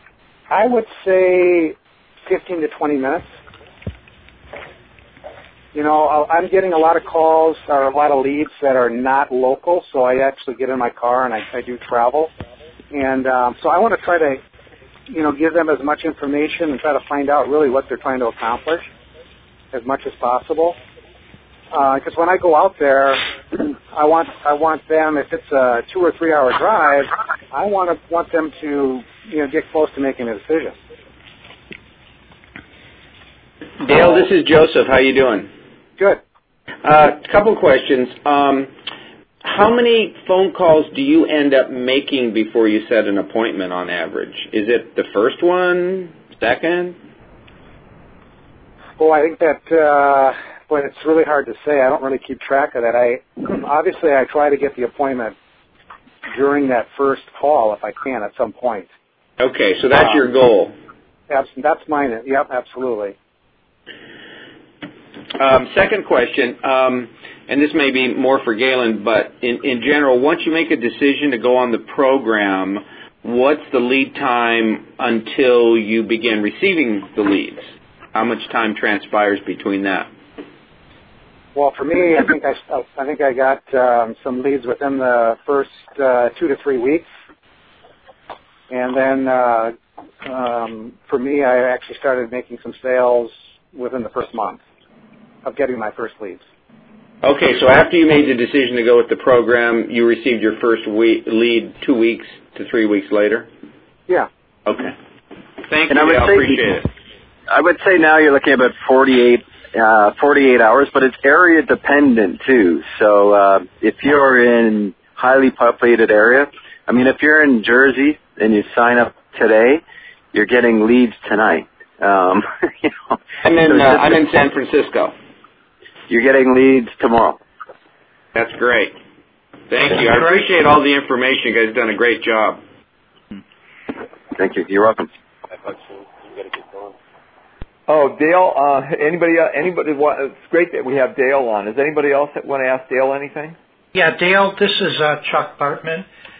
I would say 15 to 20 minutes. I'm getting a lot of calls or a lot of leads that are not local, so I actually get in my car and I do travel. And so I want to try to, give them as much information and try to find out really what they're trying to accomplish as much as possible. Because when I go out there, I want them, if it's a 2 or 3 hour drive, I want them to, get close to making a decision. Dale, this is Joseph. How you doing? Good. Couple questions. How many phone calls do you end up making before you set an appointment on average? Is it the first one, second? Well, I think that, but it's really hard to say. I don't really keep track of that. Obviously I try to get the appointment during that first call if I can at some point. Okay, so that's your goal. That's mine. Yep, absolutely. Second question, and this may be more for Galen, but in general, once you make a decision to go on the program, what's the lead time until you begin receiving the leads? How much time transpires between that? Well, for me, I think I got some leads within the first 2 to 3 weeks, and then for me, I actually started making some sales within the first month of getting my first leads. Okay, so after you made the decision to go with the program, you received your first lead 2 weeks to 3 weeks later? Yeah. Okay. Thank you. I appreciate it. I would say now you're looking at about 48 hours, but it's area dependent too. So if you're in highly populated area, if you're in Jersey and you sign up today, you're getting leads tonight. I'm in San Francisco. You're getting leads tomorrow. That's great. Thank you. I appreciate all the information. You guys have done a great job. Thank you. You're welcome. Oh, Dale, anybody, it's great that we have Dale on. Does anybody else want to ask Dale anything? Yeah, Dale, this is Chuck Bartman.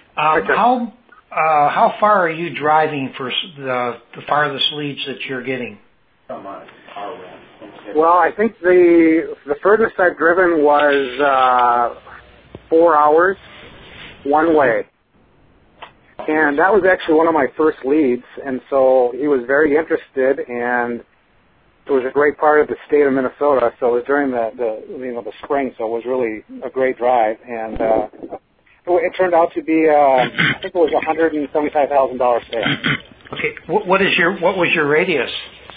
How far are you driving for the farthest leads that you're getting? Well, I think the furthest I've driven was 4 hours one way. And that was actually one of my first leads, and so he was very interested, and it was a great part of the state of Minnesota, so it was during the spring, so it was really a great drive, and it turned out to be, I think it was $175,000 sale. Okay, what was your radius?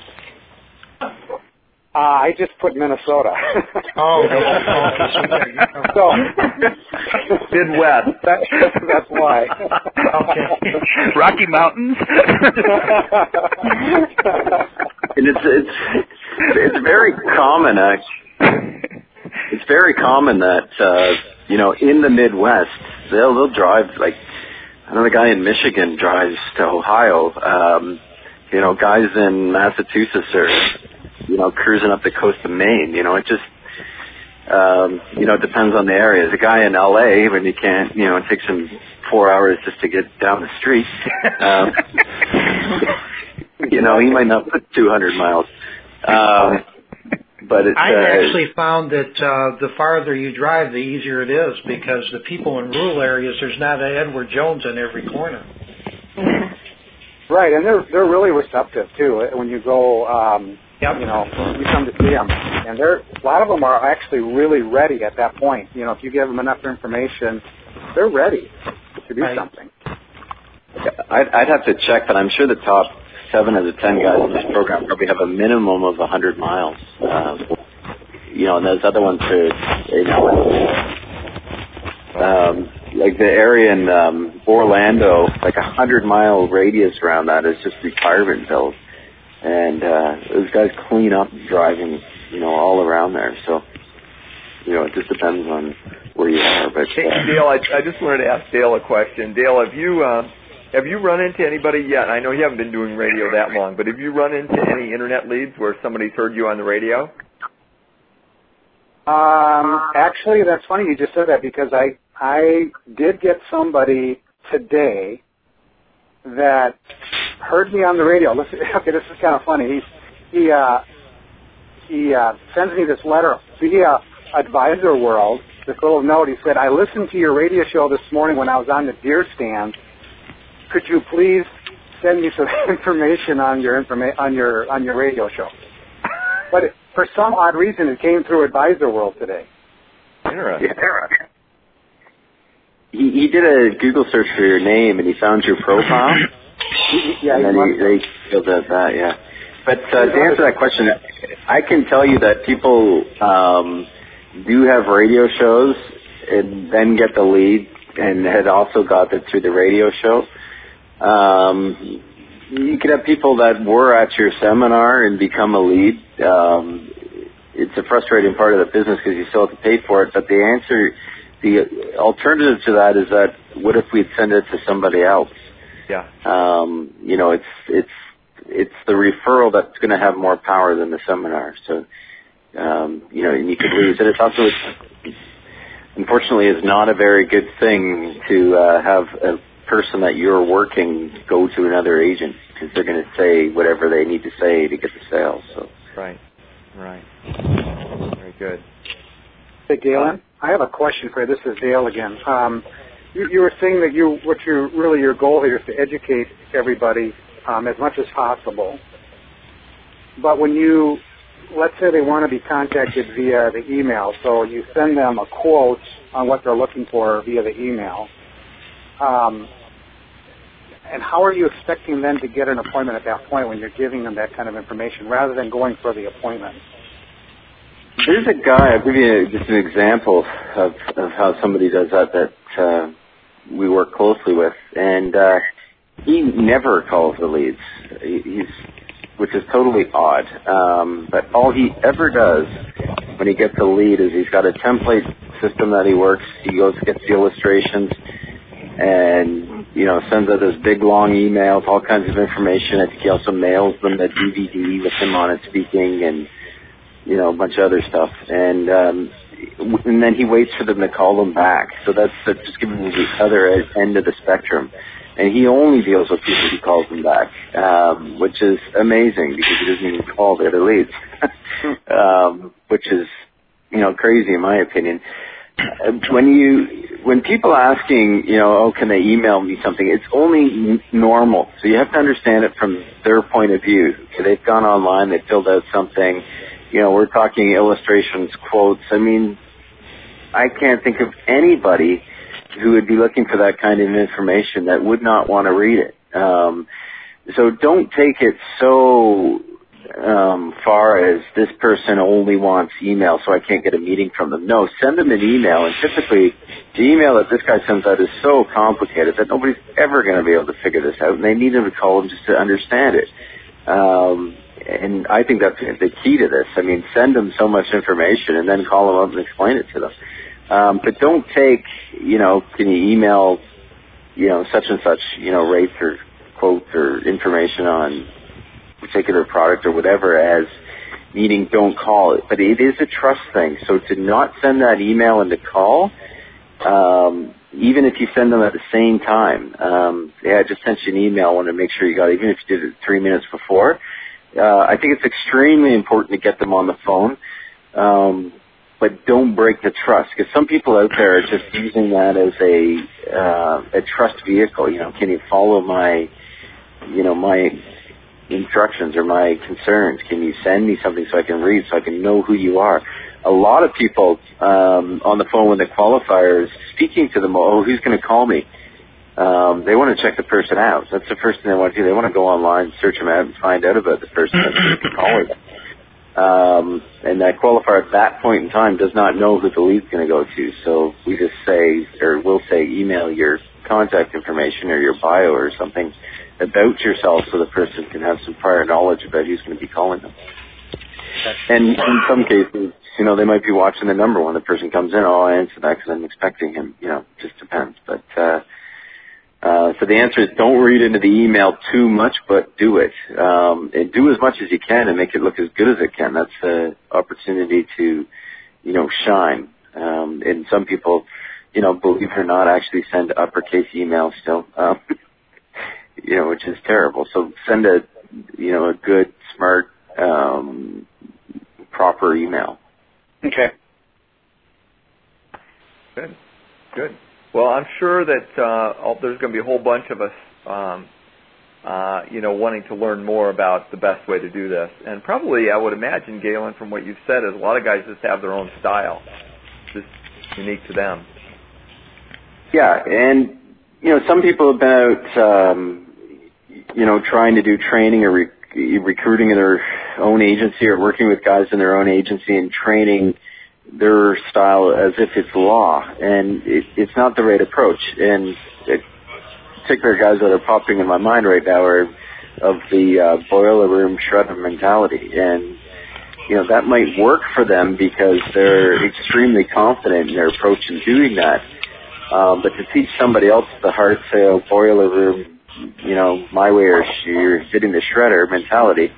I just put Minnesota. Oh, so Midwest. That's why. Okay. Rocky Mountains. And it's very common. It's very common that in the Midwest they'll drive, like another guy in Michigan drives to Ohio. Guys in Massachusetts are cruising up the coast of Maine. It just it depends on the area. There's a guy in LA when you can't, it takes him 4 hours just to get down the street. He might not put 200 miles. But I actually found that the farther you drive, the easier it is, because the people in rural areas, there's not an Edward Jones in every corner. Right, and they're really receptive too when you go. You come to see them, and a lot of them are actually really ready at that point. If you give them enough information, they're ready to do something. I'd have to check, but I'm sure the top 7 of the 10 guys in this program probably have a minimum of 100 miles. And those other ones are, like the area in Orlando, like 100-mile radius around that is just retirement villas. And those guys clean up driving, all around there. So, it just depends on where you are. But Dale, I just wanted to ask Dale a question. Dale, have you run into anybody yet? I know you haven't been doing radio that long, but have you run into any internet leads where somebody's heard you on the radio? Actually, that's funny you just said that, because I did get somebody today that heard me on the radio. Listen, okay, this is kind of funny. he sends me this letter via Advisor World, this little note. He said, I listened to your radio show this morning when I was on the deer stand. Could you please send me some information on your radio show? But for some odd reason, it came through Advisor World today. Interesting. Yeah. He did a Google search for your name, and he found your profile. Yeah, and then they filled out that, yeah. But to answer that question, I can tell you that people do have radio shows and then get the lead, and had also got it through the radio show. You could have people that were at your seminar and become a lead. It's a frustrating part of the business because you still have to pay for it. But the alternative to that is that what if we'd send it to somebody else? Yeah. It's the referral that's going to have more power than the seminar. So, and you could lose it. It's also, unfortunately, is not a very good thing to have a person that you're working go to another agent, because they're going to say whatever they need to say to get the sale. So. Right. Very good. Hey, Galen, I have a question for you. This is Dale again. You were saying that your goal here is to educate everybody as much as possible. But when let's say they want to be contacted via the email, so you send them a quote on what they're looking for via the email. And how are you expecting them to get an appointment at that point when you're giving them that kind of information rather than going for the appointment? There's a guy, I'll give you just an example of how somebody does that we work closely with, and he never calls the leads, which is totally odd. But all he ever does when he gets a lead is he's got a template system that he works. He goes, gets the illustrations, and sends out this big long email with all kinds of information. I think he also mails them the DVD with him on it speaking, and a bunch of other stuff. And then he waits for them to call them back. So that's just giving you the other end of the spectrum. And he only deals with people who calls them back, which is amazing because he doesn't even call the other leads, which is crazy in my opinion. When people asking, can they email me something, it's only normal. So you have to understand it from their point of view. Okay, they've gone online, they filled out something, we're talking illustrations, quotes. I mean, I can't think of anybody who would be looking for that kind of information that would not want to read it. So don't take it so far as this person only wants email, so I can't get a meeting from them. No, send them an email, and typically the email that this guy sends out is so complicated that nobody's ever going to be able to figure this out, and they need him to call them just to understand it. And I think that's the key to this. I mean, send them so much information and then call them up and explain it to them. But don't take, can you email, such and such, rates or quotes or information on particular product or whatever as meaning don't call it. But it is a trust thing. So to not send that email and to call, even if you send them at the same time, I just sent you an email, I want to make sure you got it, even if you did it 3 minutes before. I think it's extremely important to get them on the phone, but don't break the trust, because some people out there are just using that as a trust vehicle. Can you follow my instructions or my concerns? Can you send me something so I can read, so I can know who you are? A lot of people on the phone when the qualifier is speaking to them, who's going to call me? They want to check the person out. That's the first thing they want to do. They want to go online, search them out, and find out about the person that's calling them. And that qualifier at that point in time does not know who the lead's going to go to. So we just say, or we'll say, email your contact information or your bio or something about yourself so the person can have some prior knowledge about who's going to be calling them. And in some cases, they might be watching the number when the person comes in. I answer that because I'm expecting him. Just depends. But so the answer is don't read into the email too much, but do it. And do as much as you can and make it look as good as it can. That's the opportunity to, shine. And some people, believe it or not, actually send uppercase emails still, which is terrible. So send a good, smart, proper email. Okay. Good. Well, I'm sure that there's going to be a whole bunch of us, wanting to learn more about the best way to do this. And probably, I would imagine, Galen, from what you've said, is a lot of guys just have their own style, just unique to them. Yeah, and some people have been out, trying to do training or recruiting in their own agency or working with guys in their own agency and training their style as if it's law, and it's not the right approach. And particular guys that are popping in my mind right now are of the boiler room shredder mentality, and that might work for them because they're extremely confident in their approach in doing that. But to teach somebody else the hard sale boiler room, my way or you're hitting the shredder mentality,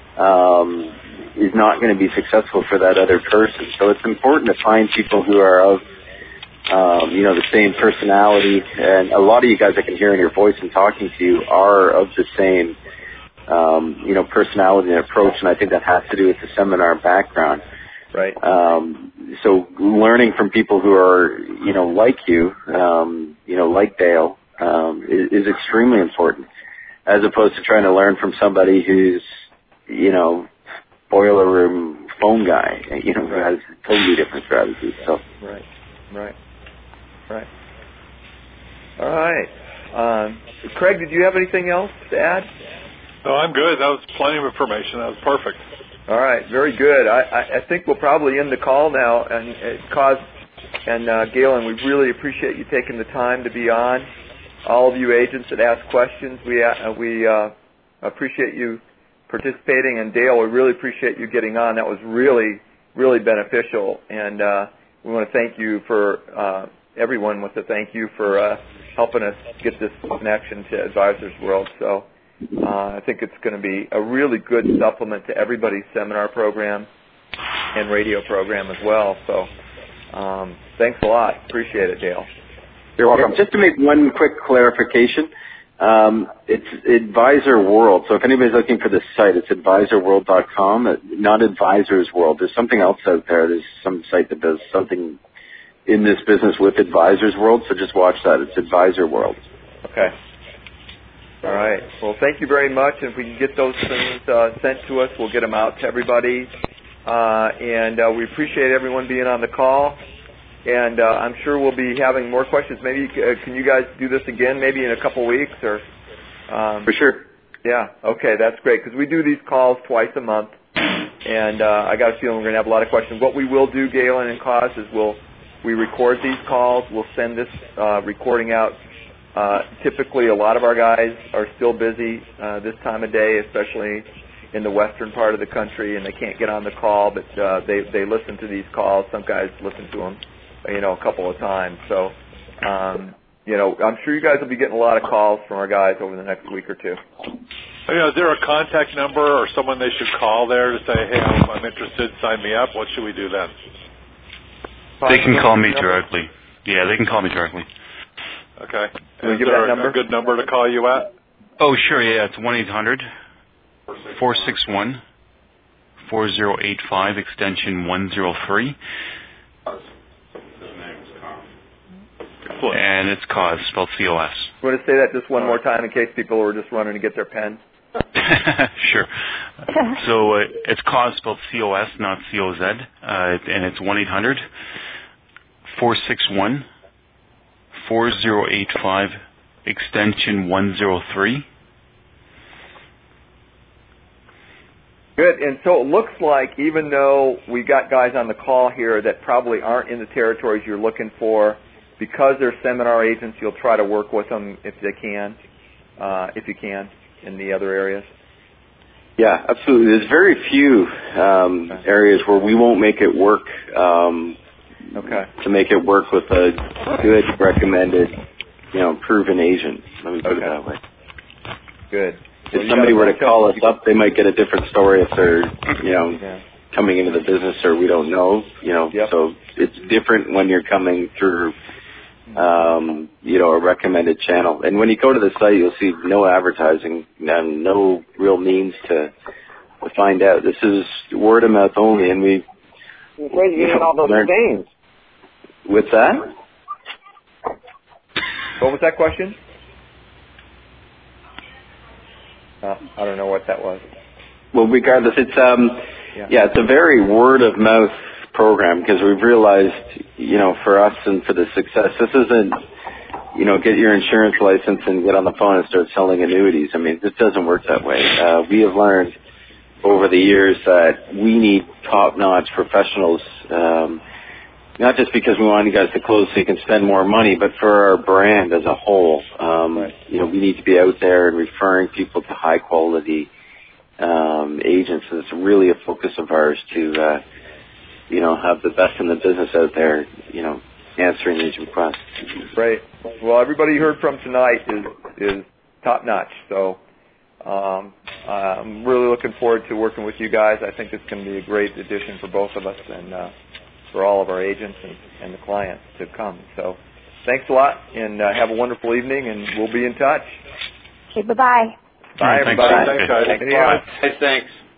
is not going to be successful for that other person. So it's important to find people who are of, the same personality. And a lot of you guys I can hear in your voice and talking to you are of the same, personality and approach. And I think that has to do with the seminar background. Right. So learning from people who are, like you, like Dale, is extremely important, as opposed to trying to learn from somebody who's, boiler room phone guy, who has totally different strategies. So. Right. All right. Craig, did you have anything else to add? No, I'm good. That was plenty of information. That was perfect. All right, very good. I think we'll probably end the call now. And Galen, we really appreciate you taking the time to be on. All of you agents that ask questions, we appreciate you participating. And Dale, we really appreciate you getting on. That was really, really beneficial. And we want to thank you for, everyone wants to thank you for helping us get this connection to Advisors World. So I think it's going to be a really good supplement to everybody's seminar program and radio program as well. So thanks a lot. Appreciate it, Dale. You're welcome. Just to make one quick clarification, it's Advisor World. So if anybody's looking for the site, it's advisorworld.com, not Advisors World. There's something else out there. There's some site that does something in this business with Advisors World, so just watch that. It's Advisor World. Okay. All right. Well, thank you very much. And if we can get those things sent to us, we'll get them out to everybody. And we appreciate everyone being on the call. And I'm sure we'll be having more questions. Maybe can you guys do this again maybe in a couple weeks? Or For sure. Yeah. Okay, that's great because we do these calls twice a month. And I got a feeling we're going to have a lot of questions. What we will do, Galen and Cos, is we record these calls. We'll send this recording out. Typically, a lot of our guys are still busy this time of day, especially in the western part of the country, and they can't get on the call, but they listen to these calls. Some guys listen to them, a couple of times. So, I'm sure you guys will be getting a lot of calls from our guys over the next week or two. Is there a contact number or someone they should call there to say, hey, I'm interested, sign me up? What should we do then? They can call me directly. Yeah, they can call me directly. Okay. Can we give there that number? A good number to call you at? Oh, sure, yeah. It's 1-800-461-4085, extension 103. And it's Cos, spelled C-O-S. You want to say that just one more time in case people were just running to get their pen? Sure. So it's Cos, spelled C-O-S, not C-O-Z. And it's 1-800-461-4085, extension 103. Good. And so it looks like even though we got guys on the call here that probably aren't in the territories you're looking for, because they're seminar agents, you'll try to work with them if you can, in the other areas. Yeah, absolutely. There's very few areas where we won't make it work. To make it work with a good, recommended, proven agent. Let me put it that way. Good. If somebody were to call us up, they might get a different story if they're, coming into the business or we don't know, So it's different when you're coming through, a recommended channel. And when you go to the site, you'll see no advertising and no real means to find out. This is word of mouth only, and we. Where are you getting all those veins? With that? What was that question? I don't know what that was. Well, regardless, it's it's a very word of mouth program because we've realized, for us and for the success, this isn't, get your insurance license and get on the phone and start selling annuities. I mean, this doesn't work that way. We have learned over the years that we need top-notch professionals, not just because we want you guys to close so you can spend more money, but for our brand as a whole. We need to be out there and referring people to high-quality agents. And it's really a focus of ours to, have the best in the business out there, answering these requests. Right. Well, everybody you heard from tonight is top-notch. So I'm really looking forward to working with you guys. I think it's going to be a great addition for both of us and for all of our agents and the clients to come. So thanks a lot, and have a wonderful evening, and we'll be in touch. Okay, bye-bye. Bye, everybody. Thanks, guys. Thanks, guys. Thanks.